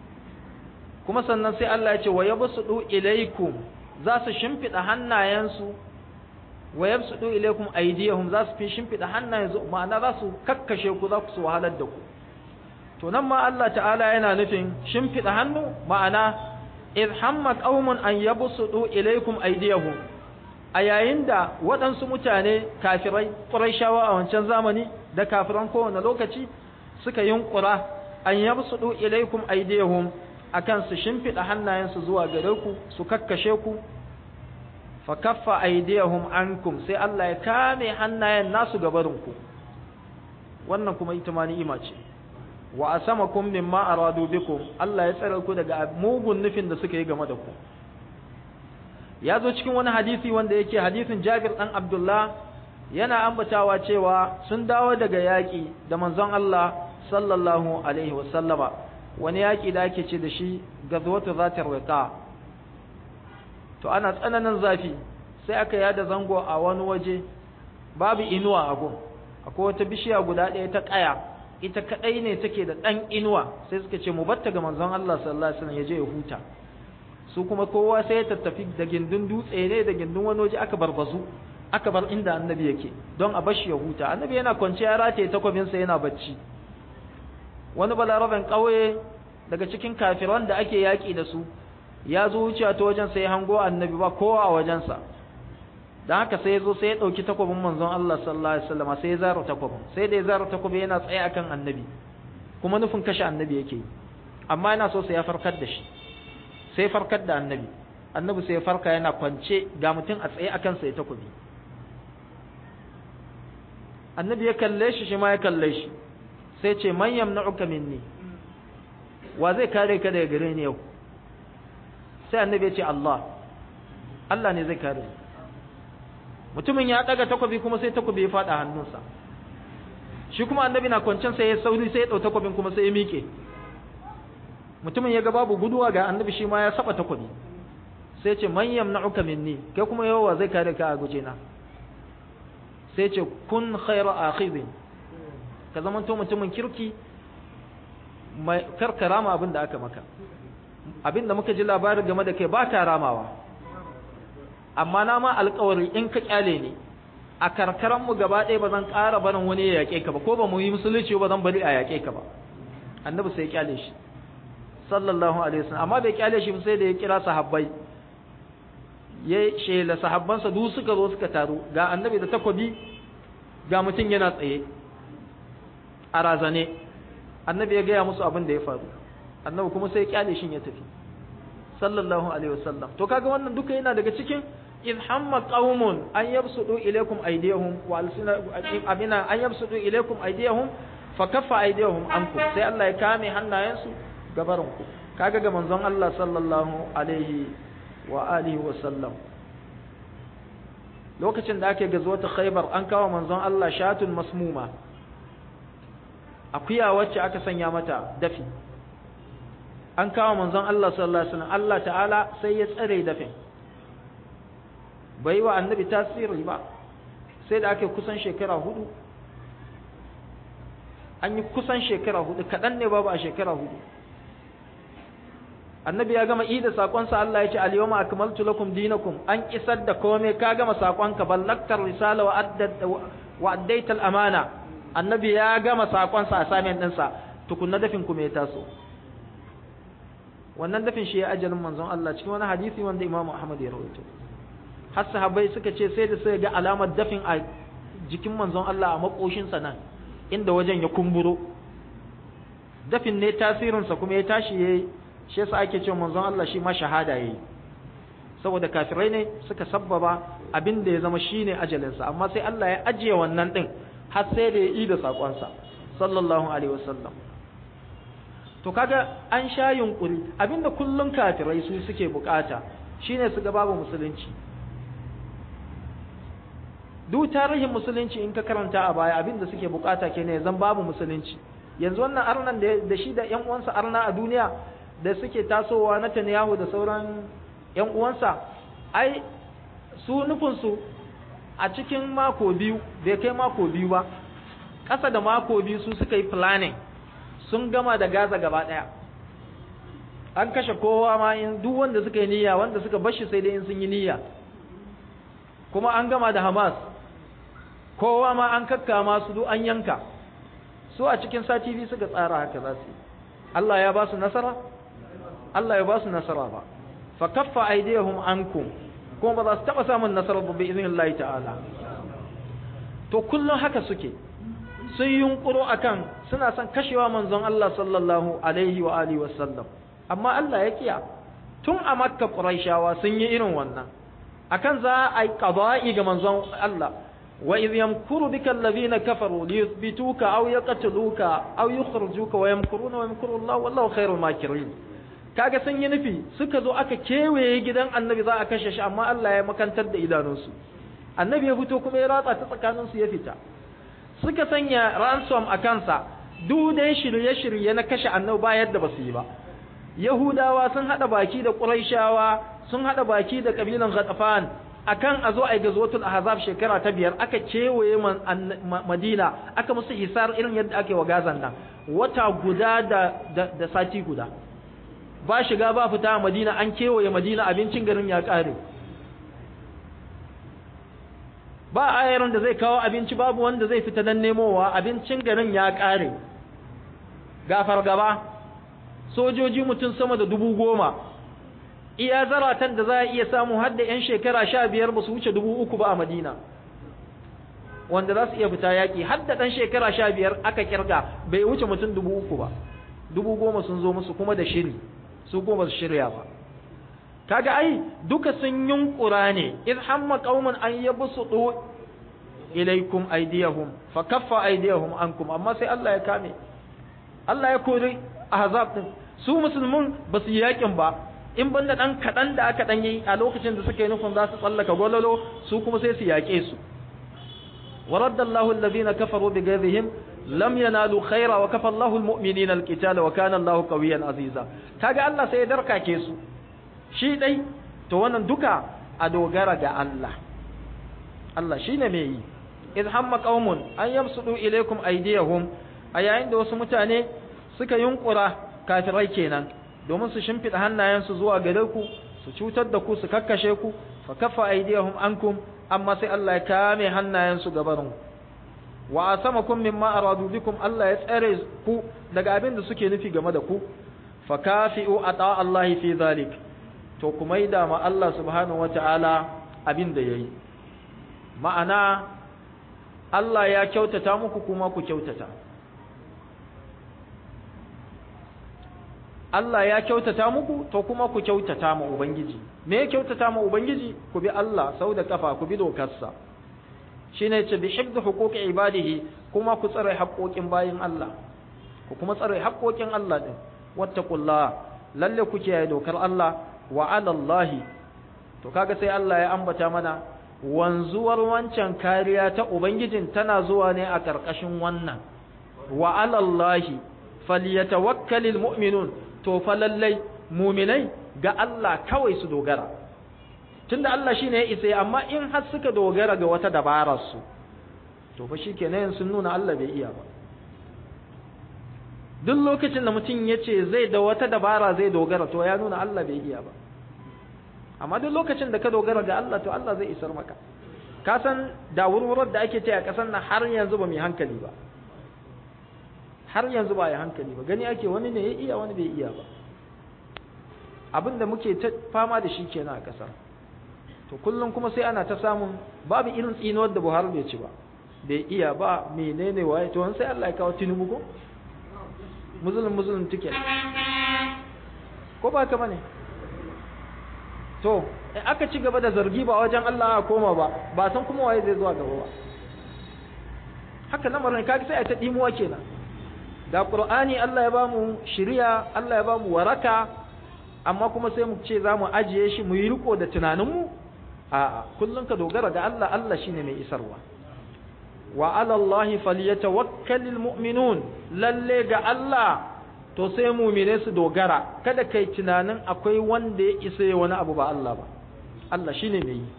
kuma sannan sai Allah ya ce wa yabsutu ilaykum za su shimfida hannayensu wa yabsutu ilaykum aydihim za su fi shimfida hannayensu ma'ana za su kakkashe ku za su wahalar da ku to nan ma Allah ta'ala yana nufin shimfida hannu ma'ana idh hammat qaumun an yabsutu ilaykum aydihim a yayin da waɗansu mutane kafirai quraishawa a wancan zamani da kafiran kowane lokaci suka yunkura an yabsutu ilaykum aydihim akan su shimfida hannayensu zuwa gare ku su kakkashe ku fa kaffa aydihim ankum sai Allah ya kame hannayen nasu gabarin ku wannan kuma ita ma ni'ima ce wa asamakum mimma aradu bikum Allah ya tsare ku daga mugun nufin da suka yi game da ku ya zo cikin wani hadisi wanda yake hadisin Jabir dan Abdullah yana ambatawa cewa sun dawo daga yaki da manzon Allah sallallahu alaihi wasallama wani yaki da ake ce da shi gazwatu zatir riqa to ana tsananin zafi sai aka yada zango a wani waje babu inuwa a gun akwai wata bishiya guda ɗaya ta ƙaya ita kadai ne take da dan inuwa sai suka ce mu batta ga manzon Allah sallallahu alaihi wasallam yaje ya huta su kuma kowa sai ya tattafi da gindin dutse ne da gindin wani waje aka barbazu aka bar inda annabi yake don a bashi ya huta annabi yana kwance ya rataye takwabin sa yana bacci wani balaraben kauye daga cikin kafiran da ake yaki da su ya zo wucewa ta wajen sai hango annabi ba kowa a wajen sa dan haka sai ya zo sai ya dauki takwabin manzon Allah sallallahu alaihi wasallam sai ya zaro takwabin sai da ya zaro takwabin yana tsaye akan annabi kuma nufin kashe annabi yake amma yana so sai ya farkar da shi sai farkar da annabi annabi sai ya farka yana kwance ga mutum a tsaye akan sai takwabi annabi ya kalle shi shi ma ya kalle shi sai ce man yamna'uka minni wa zai kare ka daga gare ni yau sai annabi ya ce Allah Allah ne zai kare mutumin ya daga takwabi kuma sai takwabi ya fada hannunsa shi kuma annabi na kwancen sai ya sauri sai ya dau takwabin kuma sai ya miƙe mutumin ya ga babu guduwa ga annabi shi ma ya saba takwabi sai ce man yamna'uka minni kai kuma yawa zai kare ka a guje na sai ce kun khayra akhidin ka zaman to mutumin kirki mai karkara ma abin da aka maka abin da muka ji labarin game da kai ba ta ramawa amma na ma alƙawari in ka kyale ni a karkaran mu gaba ɗaya ba zan ƙara barin wani ya yaƙe ka ba ko ba mu yi musulunci ba zan bari a yaƙe ka ba annabi sai ya kyale shi sallallahu alaihi wasallam amma bai kyale shi sai da ya kira sahabbai ya shela sahabbansa duk suka zo suka taru ga annabi da takobi ga mutum yana tsaye a razane annabi ya gaya musu abin da ya faru annabi kuma sai ya kyale shi ya tafi sallallahu alaihi wasallam to kaga wannan duka yana daga cikin in hamma qaumun an yabsudu ilaykum aydiyahum wa alsina amina an yabsudu ilaykum aydiyahum fa kaffa aydiyahum ankum sai Allah ya kame hannayensu gabarinku kaga ga manzon Allah sallallahu alaihi wa alihi wa sallam lokacin da ake gazwata Khaybar an kawo manzon Allah shatun masmuma akuya wacce aka sanya mata dafi an kawo manzon Allah sallallahu alaihi wasallam Allah ta'ala sai ya tsare dafin bai wa annabi tasiri ba sai da ake kusan shekara hudu an yi kusan shekara hudu kadan ne babu a shekara hudu annabi ya gama ida sakonsa Allah ya ce al-yawma akmaltu lakum dinakum an isar da komai ka gama sakonka ballaktar risala wa addat wa addaita al-amana annabi ya gama sakonsa a samin dinsa tukunna dafin ku me taso wannan dafin shi ya ajalin manzon Allah cikin wani hadisi wanda Imam Ahmad ya rawaito har sahabbai suka ce sai da sai ga alamar dafin a jikin manzon Allah a makoshin sa nan inda wajen ya kumburo dafin ne tasirin sa kuma ya tashi yayi shi yasa ake cewa manzon Allah shi ma shahada yayi saboda kafirai ne suka sabbaba abin da ya zama shine ajalin sa amma sai Allah ya ajiye wannan din har sai da ya yi da sakon sa sallallahu alaihi wasallam to kaga an sha yunkuri abinda kullun kafirai su suke bukata shine su ga babu musulunci duk tarihin musulunci in ka karanta a baya abinda suke bukata kenan zan babu musulunci yanzu wannan arnan da shi da ƴan uwansa arna a duniya da suke tasowa na Netanyahu da sauran ƴan uwansa ai su nufin su a cikin mako biyu bai kai mako biyu ba ƙasa da mako biyu su suka yi planning sun gama da Gaza gaba ɗaya an kashe kowa ma in duk wanda suka yi niyya wanda suka bashi sai dai in sun yi niyya kuma an gama da Hamas kowa ma an kakkama su duk an yanka su a cikin sati biyu suka tsara haka za su yi Allah ya ba su nasara Allah ya ba su nasara ba fa kaffa aydihum ankum kuma ba za su taba samun nasara ba bi iznillahi ta'ala to kullun haka suke sun yunkuro akan suna son kashewa manzon Allah sallallahu alaihi wa alihi wasallam amma Allah ya kiya tun a Makka Quraishawa sun yi irin wannan akan za a yi qada'i ga manzon Allah wa idh yamkuru bika alladhina kafaru liyuthbituka aw yaqtuluka aw yukhrijuka wa yamkuruna wa yamkuru Allah wallahu khairul makirin kaga sun yi nufi suka zo aka kewaye gidan Annabi za a kashe shi amma Allah ya makantar da idanunsu Annabi ya fito kuma ya ratsa ta tsakaninsu ya fita suka sanya ransom a kansa duk dai shirye-shirye na kashe Annabi ba yadda ba su yi ba Yahudawa sun hada baki da Quraishawa sun hada baki da kabilan Ghatafan akan a zo a yi gazwatul ahzab shekara ta biyar aka kewaye Madina aka musu hisar irin yadda ake wa Gazan nan wata guda da, da, da sati guda ba shiga ba fita a Madina an kewaye Madina abincin garin ya kare ba ayarin da zai kawo abinci babu wanda zai fita dan nemowa abincin garin ya kare ga fargaba sojoji mutum sama da dubu goma iya zaratan da za a iya samu har da yan shekara sha biyar ba su wuce dubu uku ba a Madina wanda za su iya fita yaƙi har da ɗan shekara sha biyar aka kirga bai wuce mutum dubu uku ba dubu goma sun zo musu kuma da shiri su kuma ba su shirya ba kaga ai duka sun yunkura ne id hamma qauman an yabsutu ilaykum aydiyahum fa kaffa aydiyahum ankum amma sai Allah ya kame Allah ya kori ahzab din su musulmin ba su yakin ba in banda dan kadan da aka dan yi a lokacin da suka yi nufin za su tsallaka gololo su kuma sai su yake su waraddallahu alladhina kafaru bighadhihim lam yanalu khaira wa kafa Allahu almu'minina alqitala wa kana Allahu qawiyyan aziza kaga Allah sai ya darkake su shi dai to wannan duka a dogara ga Allah Allah shine mai yi idh hamma qaumun an yabsudu ilaykum aydiyahum a yayin da wasu mutane suka yunkura kafirai kenan domin su shimfida hannayensu zuwa gare ku su cutar da ku su kakkashe ku fa kaffa aydiyahum ankum amma sai Allah ya kame hannayensu gabarin wa asamakum mimma aradu bikum Allah ya tsare ku daga abin da suke nufi game da ku fa kafi'u ata Allah fi zalik to kuma da ma Allah subhanahu wataala abin da yayi ma'ana Allah ya kyautata muku kuma ku kyautata Allah ya kyautata muku to kuma ku kyautata ma ubangiji me ya kyautata ma ubangiji ku bi Allah sau da kafa ku bi dokarsa shine ce bi hifdhi huquqi ibadihi kuma ku tsare haƙoƙin bayin Allah ku kuma tsare haƙoƙin Allah din wattaqullah lalle ku kiyaye dokar Allah wa 'ala Allah to kaga sai Allah ya ambata mana wanzuwar wancan kariya ta ubangijin tana zuwa ne a ƙarƙashin wannan wa 'ala Allah falyatawakkalul mu'minun to fa lallai mu'minai ga Allah kawai su dogara tunda Allah shine ya isa amma in har suka dogara ga wata dabarar su to fa shikenan sun nuna Allah bai iya ba duk lokacin da mutum yace zai da wata dabara zai dogara to ya nuna Allah bai iya ba amma duk lokacin da ka dogara ga Allah to Allah zai isar maka ka san da wurwurar da ake ce a kasan nan har yanzu ba mai hankali ba har yanzu ba ya hankali ba gani ake wani ne ya iya wani bai iya ba abinda muke ta fama da shi kenan a ƙasar. To kullum kuma sai ana ta samun babu irin tsinuwar da Buhari bai ci ba, bai iya ba, menene waye, to sai Allah ya kawo Tinubu ko muslim muslim ticket ko ba ka bane. To in aka ci gaba da zargi ba wajen Allah a koma ba, ba san kuma waye zai zuwa gaba ba. Haka lamarin kaga sai a ta dimuwa kenan. Da Qur'ani Allah ya bamu shiriya, Allah ya bamu waraka, amma kuma sai mu ce za mu ajiye shi mu yi riko da tunaninmu. A'a, kullum ka dogara ga Allah, Allah shine mai isarwa. Wa ala Allahi falyatawakkalul mu'minun, lalle ga Allah to sai mu'mine su dogara, kada kai tunanin akwai wanda ya isa wani abu ba Allah ba. Allah shine mai yi.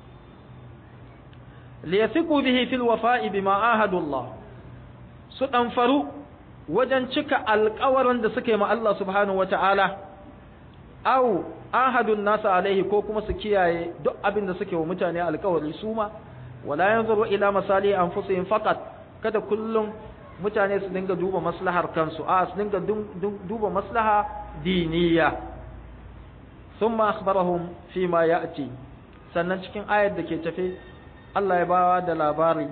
Liyasiqu bihi fil wafa'i bima ahadu Allah. Su dan faru wajen cika alƙawarin da suka yi ma Allah subhanahu wata'ala, au ahadun nasa alaihi, ko kuma su kiyaye duk abin da suke wa mutane alƙawari su ma, wala yanzuru ila masali anfusihim faqat, kada kullum mutane su dinga duba maslahar kansu, a su dinga duba maslaha diniya. Thumma akhbarahum fi ma ya'ti, sannan cikin ayar da ke tafe Allah ya bawa da labari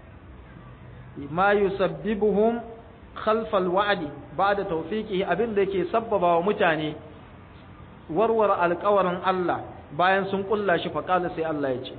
ma yusabbibuhum khalfal wa'di ba'da tawfiqihi, abin da yake sabbaba wa mutane warware alƙawarin Allah bayan sun kulla shi, faqala sai Allah ya ce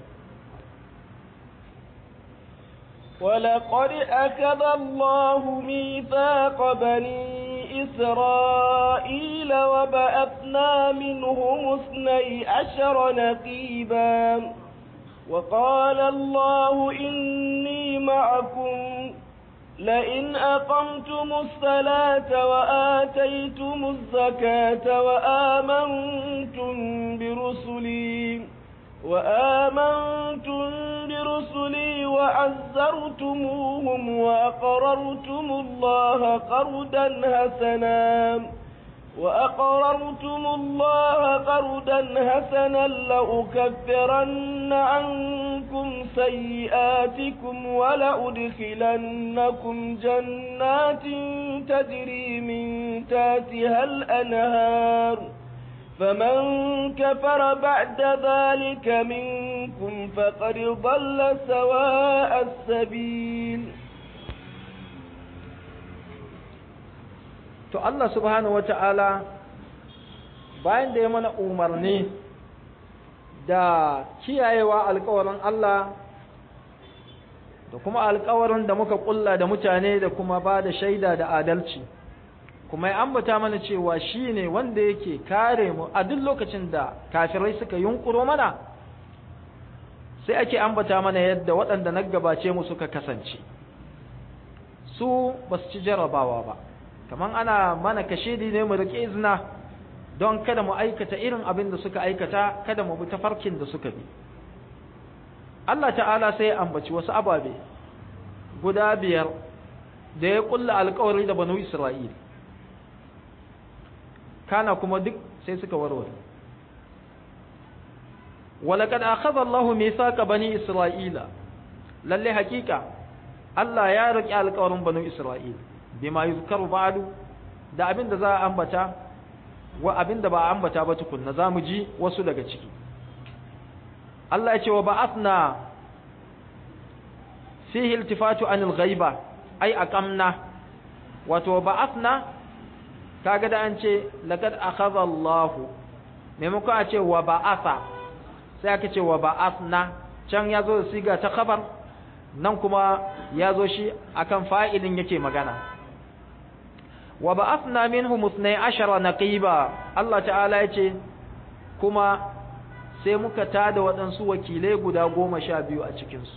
ولقد أخذ الله ميثاق بني إسرائيل وبعثنا منهم اثني عشر نقيبا وقال الله إني معكم لئن أقمتم الصلاة وآتيتم الزكاة وآمنتم برسلي وآمنتم برسلي وعزرتموهم وأقررتم الله قرضا حسنا وأقررتم الله قرضا حسنا لأكفرن عنكم سيئاتكم ولأدخلنكم جنات تجري من تحتها الأنهار فمن كفر بعد ذلك منكم فقد ضل سواء السبيل. To Allah subhanahu wata'ala bayan da ya mana umarni da kiyayewa alƙawarin Allah da kuma alƙawarin da muka ƙulla da mutane da kuma ba da shaida da adalci, kuma ya ambata mana cewa shi ne wanda yake kare mu a duk lokacin da kafirai suka yunkuro mana, sai ake ambata mana yadda waɗanda na gabace mu suka kasance. Su ba su ci jarabawa ba, kaman ana mana kashedi ne mu riƙe izina don kada mu aikata irin abin da suka aikata, kada mu bi tafarkin da suka bi. Allah ta'ala sai ya ambaci wasu ababe guda biyar da ya kulla alƙawari da banu Isra'il, kana kuma duk sai suka warware. Walaqad akhadha Allahu mithaqa bani Isra'ila, lalle hakika Allah ya riƙe alƙawarin banu Isra'il bima yuzkaru ba'du, da abin da za a ambata wa abin da ba a ambata ba tukunna, za mu ji wasu daga ciki. Allah ya ce wa ba'athna fihi iltifatu anil ghaiba, ai aqamna, wato ba'athna kaga da an ce laqad akhadha Allahu, maimakon a ce wa ba'atha sai aka ce wa ba'athna, can yazo da siga ta khabar, nan kuma yazo shi akan fa'ilin yake magana. Wa ba'athna minhum ithnay ashara naqiba, Allah ta'ala yace kuma sai muka tada waɗansu wakilai guda goma sha biyu a cikinsu,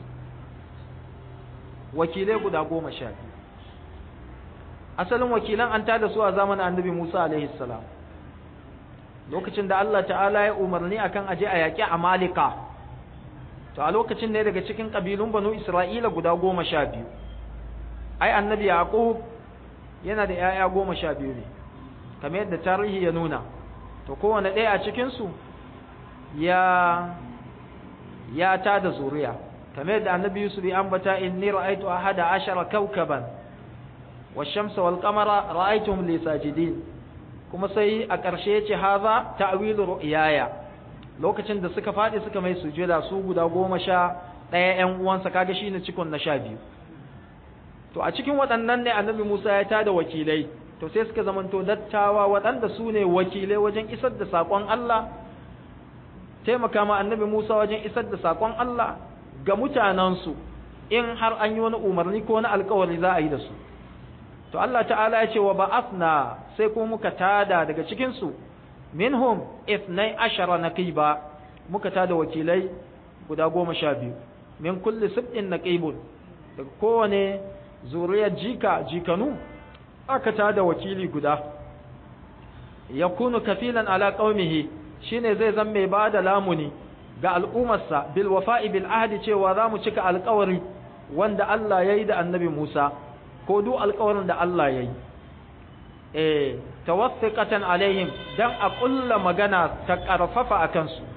wakilai guda goma sha biyu. Asalin wakilan an tada su a zamanin annabi Musa alaihi salam, lokacin da Allah ta'ala ya umarni akan aje a yaƙi Amalika. To a lokacin ne daga cikin ƙabilun banu Isra'ila guda goma sha biyu, ai annabi Yaqub yana da ‘ya'ya goma sha biyu ne, kamar yadda tarihi ya nuna. To kowane ɗaya a cikinsu ya ya tada zuriya, kamar yadda annabi Yusuf ya ambata, inni ra'aytu ahada ashara kawkaban wash-shamsa wal-qamara ra'aytuhum li sajidin. kuma sai a ƙarshe ya ce haza ta'wilu ru'yaya lokacin da suka faɗi suka mai sujada su guda goma sha ɗaya ƴan uwansa kaga shine cikon na sha biyu to a cikin waɗannan ne annabi Musa ya tada wakilai to sai suka zamanto dattawa waɗanda su ne wakilai wajen isar da saƙon Allah taimaka ma annabi Musa wajen isar da saƙon Allah ga mutanensu in har an yi wani umarni ko wani alƙawari za a yi da su to Allah ta'ala ya ce wa ba'athna sai kuma muka tada daga cikin su minhum ithnai ashara naqiba muka tada wakilai guda goma sha biyu min kulli sib'in naqibun daga kowane zuriyar jika jikanu aka tada wakili guda yakunu kafilan ala qaumihi shine zai zama mai bada lamuni ga al'ummarsa bil wafa'i bil ahdi cewa za mu cika alƙawari wanda Allah yayi da annabi Musa ko duk alƙawarin da Allah yayi eh tawaffiqatan alaihim dan a ƙulla magana ta ƙarfafa akan su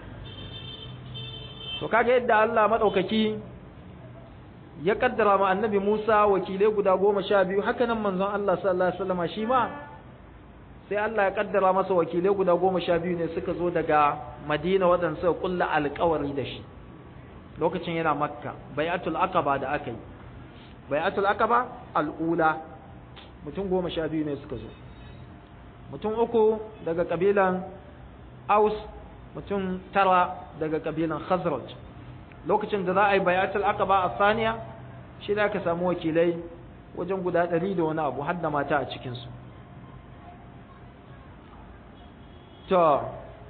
to kaga yadda Allah madaukaki ya kaddara ma annabi Musa wakilai guda goma sha biyu haka nan manzon Allah sallallahu alaihi wasallam shi ma sai Allah ya kaddara masa wakilai guda goma sha biyu ne suka zo daga Madina waɗanda suka kulla alƙawari da shi lokacin yana Makka bai'atul aqaba da aka yi bai'atul aqaba al'ula mutum goma sha biyu ne suka zo mutum uku daga kabilan Aus mutum tara daga kabilan Khazraj lokacin da za a yi bai'atul aqaba a saniya shi da aka samu wakilai wajen guda ɗari da wani abu har da mata a cikinsu to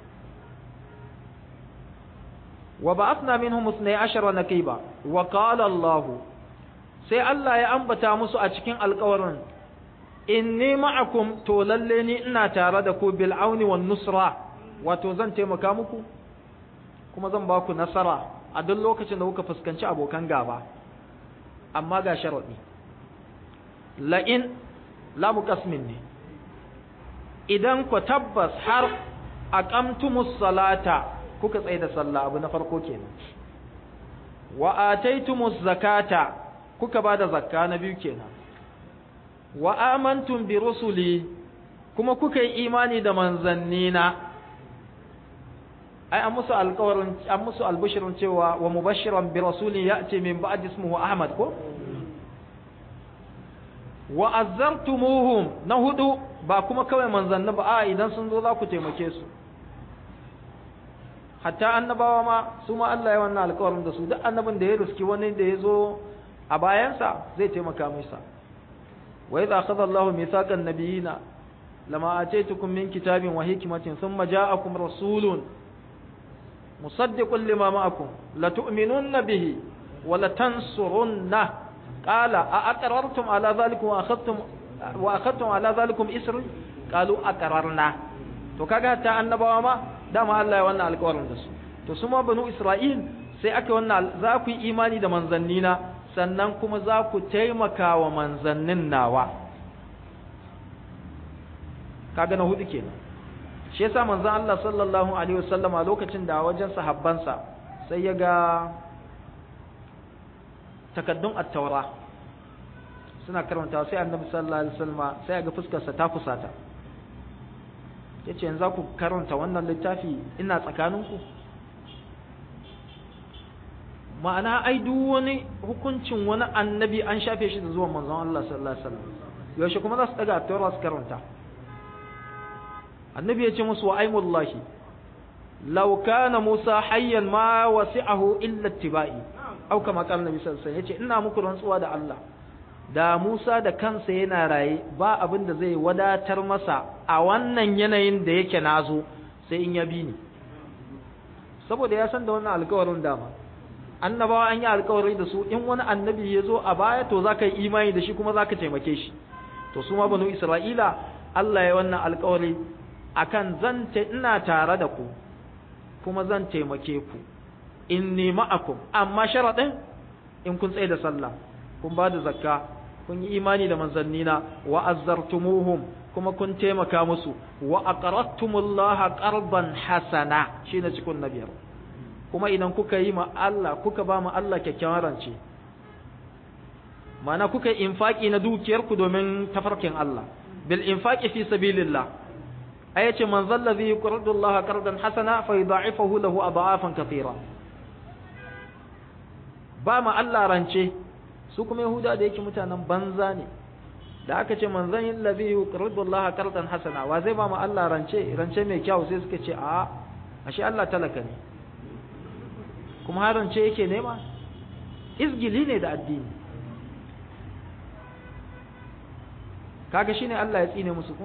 wa ba'athna minhum ithnay ashara naqiba wa qala Allah sai Allah ya ambata musu a cikin alƙawarin inni ma'akum to lalle ni ina tare da ku bil auni wan nusra wato zan taimaka muku kuma zan ba ku nasara a duk lokacin da kuka fuskanci abokan gaba amma ga sharadi la in la muqasmin ne idan ku tabbas har aqamtumus salata kuka tsaye da sallah abu na farko kenan wa ataitumuz zakata kuka bada zakka na biyu kenan wa amantum bi rusuli kuma kuka yi imani da manzannina ai an musu alƙawarin an musu albishirin cewa wa mubashiran bi rasulin ya'ti min ba'di ismihi ahmad ko wa azzartumuhum na hudu ba kuma kawai manzanni ba a idan sun zo za ku taimake su hatta annabawa ma su ma Allah ya wannan alƙawarin da su duk annabin da ya riski wani da ya zo a bayansa zai taimaka masa wa idza akhadha Allahu mithaqan nabiyina lama ataytukum min kitabin wa hikmatin thumma ja'akum rasulun musaddiqun lima ma'akum la tu'minunna bihi wa la tansurunna qala a aqrartum ala dhalikum wa akhadtum wa akhadtum ala dhalikum isri qalu aqrarna to kaga ta annabawa ma dama Allah ya wannan alƙawarin da su to su ma banu Isra'il sai aka wannan za ku yi imani da manzannina sannan kuma za ku taimaka wa manzannin nawa kaga na hudu kenan shi yasa manzon Allah sallallahu alaihi wasallam a lokacin da wajen sahabbansa sai ya ga takaddun at-taura suna karanta sai annabi sallallahu alaihi wasallam sai ya ga fuskar sa ta kusata yace yanzu ku karanta wannan littafi ina tsakaninku ma'ana ai duk wani hukuncin wani annabi an shafe shi da zuwan manzon Allah sallallahu alaihi wasallam yaushe kuma za su daga at-taura su karanta annabi ya ce musu wa aimullahi law kana musa hayyan ma wasi'ahu illa ittiba'i au kama qala nabi sallallahu alaihi wasallam yace ina muku rantsuwa da Allah da Musa da kansa yana raye ba abin da zai wadatar masa a wannan yanayin da yake nazo sai in ya bi ni saboda ya san da wannan alƙawarin dama annabawa an yi alƙawari da su in wani annabi ya zo a baya to zaka yi imani da shi kuma zaka taimake shi to su ma banu Isra'ila Allah ya wannan alƙawari akan zan ina tare da ku kuma zan taimake ku inni ma'akum amma sharadin in kun tsaye da sallah kun ba da zakka kun yi imani da manzannina wa azzartumuhum kuma kun taimaka musu wa aqradtumullaha qardan hasana shine cikin nabiyar kuma idan kuka yi ma Allah kuka ba mu Allah kyakkyawan rance mana kuka yi infaki na dukiyarku domin tafarkin Allah bil infaqi fi sabilillah ayace man zallazi yuqridu Allah qardan hasana fa yudha'ifahu lahu adha'afan kathira ba ma Allah rance su kuma yahuda da yake mutanen banza ne da aka ce man zallazi yuqridu Allah qardan hasana wa zai ba ma Allah rance rance mai kyau sai suka ce a ashe Allah talaka ne kuma har rance yake nema izgili ne da addini kaga shine Allah ya tsine musu ko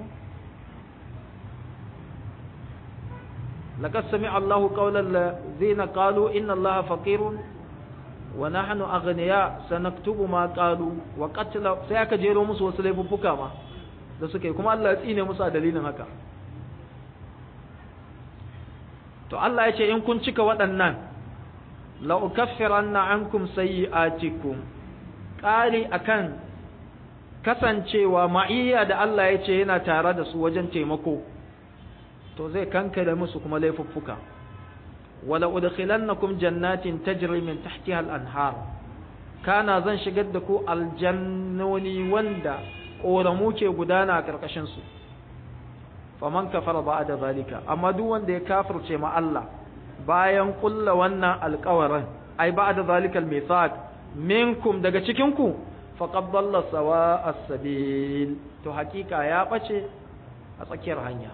laqad sami'a Allahu qawla allazina qalu inna Allaha faqirun wa nahnu aghniya sanaktubu ma qalu wa qatla sai aka jero musu wasu laifuffuka ma da suka yi kuma Allah ya tsine musu a dalilin haka to Allah ya ce in kun cika waɗannan la ukaffiranna ankum sayyi'atikum qali akan kasancewa ma'iyya da Allah ya ce yana tare da su wajen taimako to zai kankare musu kuma laifuffuka wala udkhilannakum jannatin tajri min tahtiha al-anhar kana zan shigar da ku aljannoni wanda koramu ke gudana a karkashin su faman kafara ba'da zalika amma duk wanda ya kafirce ma Allah bayan kulla wannan alƙawarin ai ba'da zalika al-mithaq minkum daga cikin ku faqad dalla sawa as-sabil to hakika ya bace a tsakiyar hanya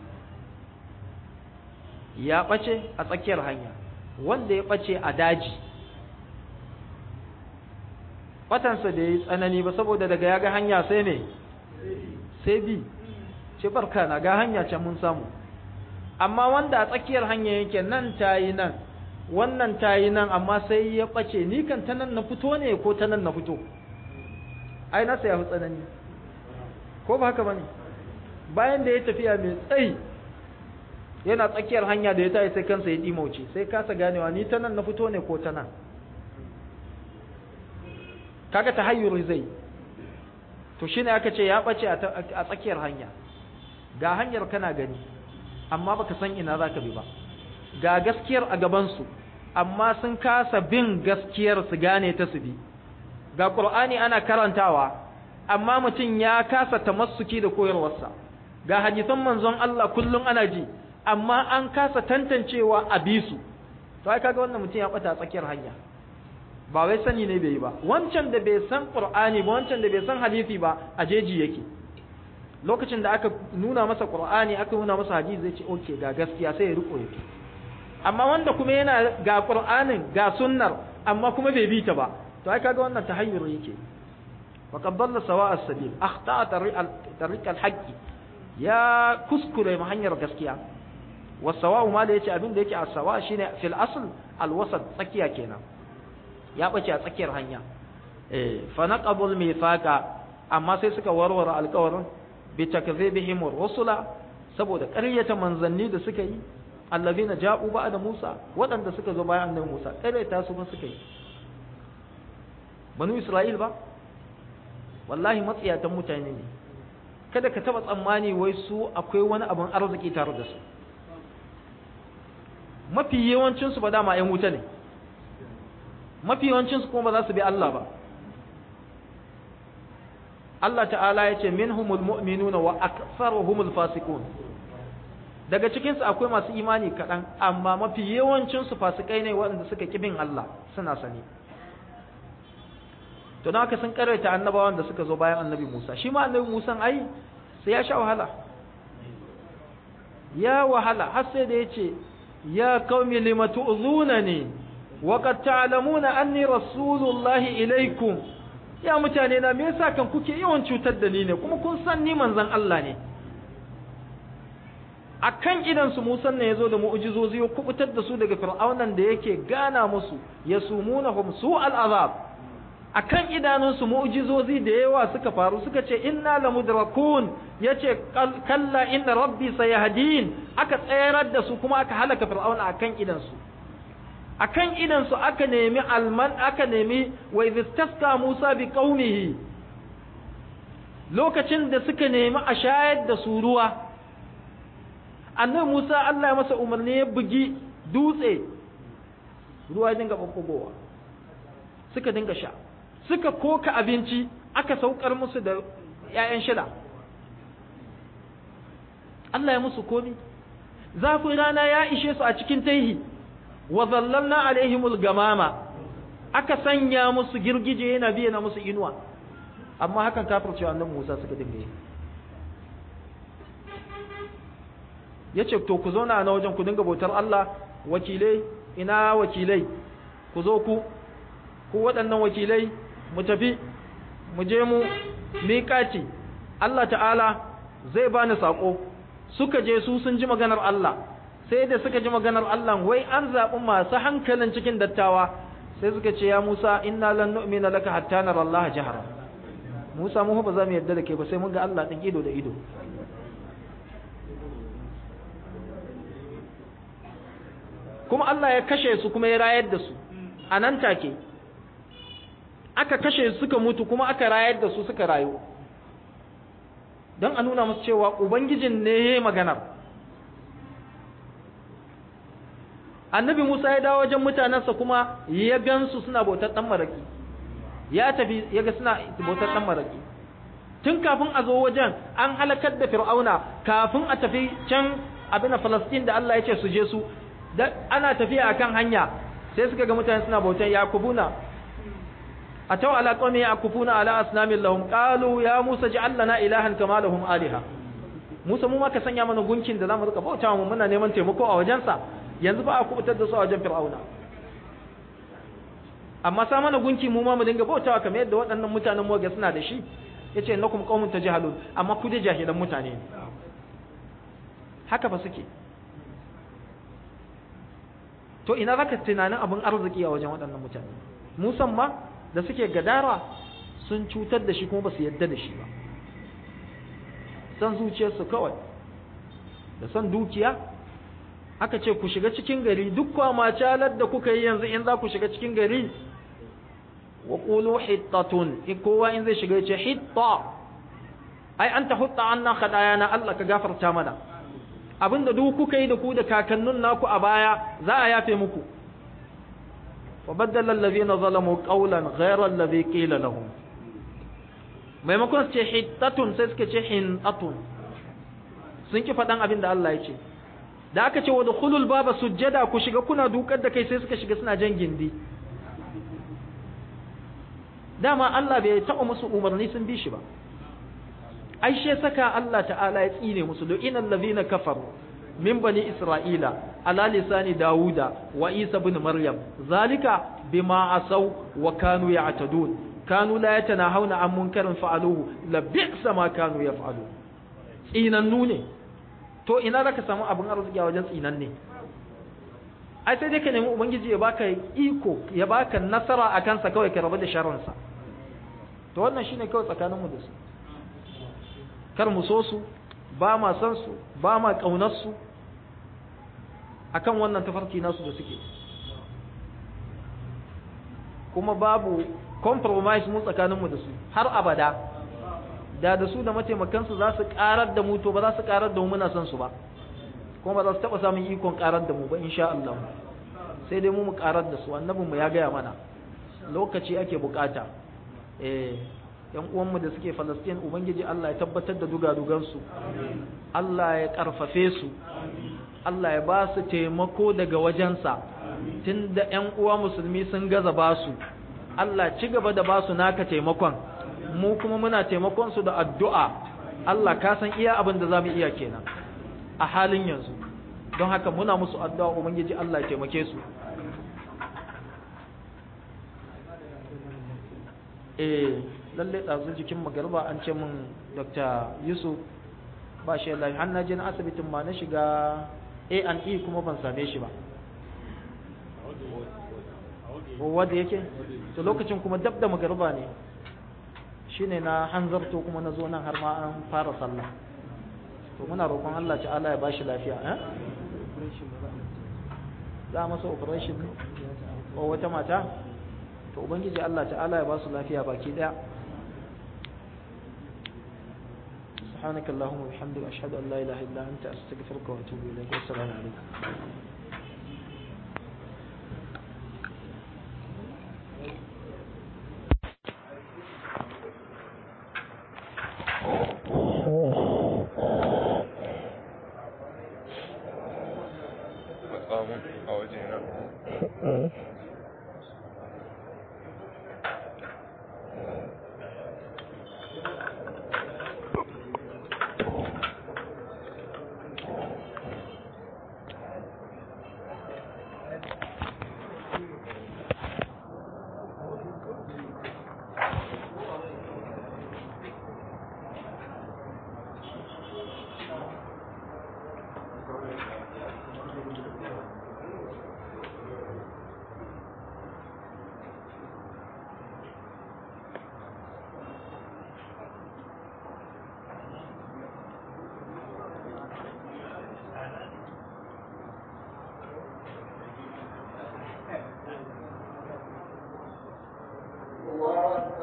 ya bace a tsakiyar hanya wanda ya bace a daji batansa da yayi tsanani ba saboda daga ya ga hanya sai ne sai bi ce barka na ga hanya can mun samu amma wanda a tsakiyar hanya yake nan tayi nan wannan tayi nan amma sai ya bace ni kan ta nan na fito ne ko ta nan na fito ai na sai ya fi tsanani ko ba haka bane bayan da ya tafiya mai tsayi yana tsakiyar hanya da ya tayi sai kansa ya dimauce sai kasa ganewa ni ta nan na fito ne ko ta nan kaga tahayyuri zai to shine aka ce ya bace a tsakiyar hanya ga hanyar kana gani amma baka san ina zaka bi ba ga gaskiyar a gaban su amma sun kasa bin gaskiyar su gane ta su bi ga Qur'ani ana karantawa amma mutum ya kasa tamassuki da koyarwarsa ga hadisan manzon Allah kullun ana ji amma an kasa tantancewa a bisu to ai kaga wannan mutum ya bata tsakiyar hanya ba wai sani ne bai yi ba wancan da bai san Qur'ani ba wancan da bai san hadisi ba a jeji yake lokacin da aka nuna masa Qur'ani aka nuna masa hadisi zai ce okay ga gaskiya sai ya riko yake amma wanda kuma yana ga Qur'anin ga sunnar amma kuma bai bi ta ba to ai kaga wannan tahayyur yake wa qad dalla sawa as-sabil akhta'a tariq al-haqq ya kuskure ma hanyar gaskiya wa sawa'u ma da yace abin da yake as-sawa shine fil asl al-wasat tsakiya kenan ya bace a tsakiyar hanya eh fa naqabul mithaqa amma sai suka warware alƙawarin bi takdhibihim ar-rusula saboda ƙaryata manzanni da suka yi allazina ja'u ba'da Musa waɗanda suka zo bayan annabi Musa ƙaryata su ba suka yi banu Isra'il ba wallahi matsiyatan mutane ne kada ka taba tsammani wai su akwai wani abin arziki tare da su mafi yawancin su ba dama ƴan wuta ne mafi yawancin su kuma ba za su bi Allah ba Allah ta'ala ya ce minhumul mu'minuna wa aktharuhumul fasiqun daga cikin su akwai masu imani kaɗan amma mafi yawancin su fasikai ne waɗanda suka kibin Allah suna sani to dan haka sun karaita annabawan da suka zo bayan annabi Musa shi ma annabi Musa ai sai ya sha wahala ya wahala har sai da yace ya qaumi limatu uzunani wa qad ta'lamuna anni rasulullahi ilaikum ya mutane na me yasa kan kuke yawan cutar da ni ne kuma kun san ni manzon Allah ne akan idan su Musa ne yazo da mu'jizozi ya kubutar da su daga fir'aunan da yake gana musu yasumunahum su'al azab akan idanunsu mu'jizozi da yawa suka faru suka ce inna lamudrakun yace kalla inna rabbi sayahdin aka tsayar da su kuma aka halaka fir'auna akan idansu akan idansu aka nemi alman aka nemi wa idhistasqa Musa bi qaumihi lokacin da suka nemi a shayar da su ruwa annabi Musa Allah ya masa umarni ya bugi dutse ruwa dinga babbugowa suka dinga sha suka koka abinci aka saukar musu da ‘ya'yan shida Allah ya musu komi zafin rana ya ishe su a cikin taihi wa zallalna alaihimul gamama aka sanya musu girgije yana biye na musu inuwa amma hakan kafircewa annabi Musa suka dinga yi yace to ku zauna na wajen ku dinga bautar Allah wakilai ina wakilai ku zo ku ku waɗannan wakilai mu tafi mu je mu miƙaci Allah ta'ala zai bani sako suka je su sun ji maganar Allah sai da suka ji maganar Allah wai an zaɓi masu hankalin cikin dattawa sai suka ce ya Musa inna lan nu'mina laka hatta nara Allah jahara Musa mu ba za mu yarda da kai ba sai mun ga Allah din ido da ido kuma Allah ya kashe su kuma ya rayar da su a nan take aka kashe su suka mutu kuma aka rayar da su suka rayu don a nuna musu cewa ubangijin ne ya yi maganar annabi Musa ya dawo wajen mutanensa kuma ya gansu suna bautar dan maraki ya tafi ya ga suna bautar dan maraki tun kafin a zo wajen an halakar da fir'auna kafin a tafi can abin Falastin da Allah ya ce su je su ana tafiya akan hanya sai suka ga mutane suna bautar yakubuna ataw ala qawmi yakufuna ala asnamin lahum qalu ya Musa ij'al lana ilahan kama lahum aliha Musa mu ma ka sanya mana gunkin da zamu rika bautawa mu muna neman taimako a wajensa yanzu ba a kubutar da su a wajen fir'auna amma sa mana gunki mu ma mu dinga bautawa kamar yadda waɗannan mutanen mu ga suna da shi yace innakum qaumun tajhalun amma ku da jahilan mutane ne haka ba suke to ina zaka tunanin abin arziki a wajen waɗannan mutane musan ma da suke gadara sun cutar da shi kuma ba su yadda da shi ba san zuciyarsu kawai da san dukiya aka ce ku shiga cikin gari duk kwama calar da kuka yi yanzu in za ku shiga cikin gari wa qulu hittatun in kowa in zai shiga ya ce hitta ai anta hutta anna khadayana Allah ka gafarta mana abinda duk kuka yi da ku da kakannin naku a baya za a yafe muku wa baddala allazina zalamu qawlan ghayra allazi qila lahum maimakon su ce hittatun sai suka ce hintatun sun ki faɗan abin da Allah ya ce da aka ce wa dukhulul baba sujjada ku shiga kuna dukar da kai sai suka shiga suna jan gindi dama Allah bai taɓa musu umarni sun bi shi ba ai she saka Allah ta'ala ya tsine musu lu'inal ladhina kafaru min bani isra'ila ala lisani dauda wa isa ibn maryam zalika bima asaw wa kanu ya'tadun kanu la yatanahawna an munkarin fa'aluhu la bi'sa ma kanu yaf'alu tsinannu ne to ina zaka samu abin arziki a wajen tsinanne ai sai dai ka nemi ubangiji ya baka iko ya baka nasara akan sa kawai ka rabu da sharrin sa to wannan shine kawai tsakaninmu da su kar mu so su ba ma san su ba ma kaunar su akan wannan tafarki nasu da suke kuma babu compromise mu tsakaninmu da su har abada da da su da mataimakan su za su karar da mu to ba za su karar da mu muna san su ba kuma ba za su taba samun ikon karar da mu ba insha Allah sai dai mu mu karar da su annabinmu ya gaya mana lokaci ake bukata eh yan uwanmu da suke Falastin ubangiji Allah ya tabbatar da dugadugansu Allah ya karfafe su Allah ya ba su taimako daga wajensa tunda yan uwa musulmi sun gaza ba su Allah ci gaba da ba su naka taimakon mu kuma muna taimakon su da addu'a Allah ka san iya abin da zamu iya kenan a halin yanzu don haka muna musu addu'a ubangiji Allah ya taimake su eh lalle ɗazu jikin magarba an ce min Dr. Yusuf ba shi lafiya har na je na asibitin ma na shiga A and E kuma ban same shi ba wadda yake to lokacin kuma dab da magarba ne shine na hanzarto kuma na zo nan har ma an fara sallah to muna roƙon Allah ta'ala ya bashi lafiya eh za masa operation ko wata mata to ubangiji Allah ta'ala ya ba su lafiya baki daya سبحانك اللهم وبحمدك أشهد أن لا إله إلا أنت أستغفرك وأتوب إليك والسلام عليكم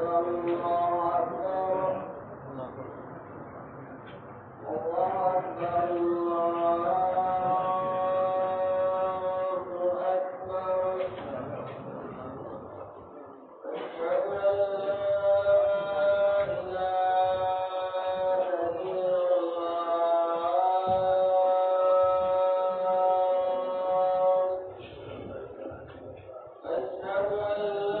أشهد أن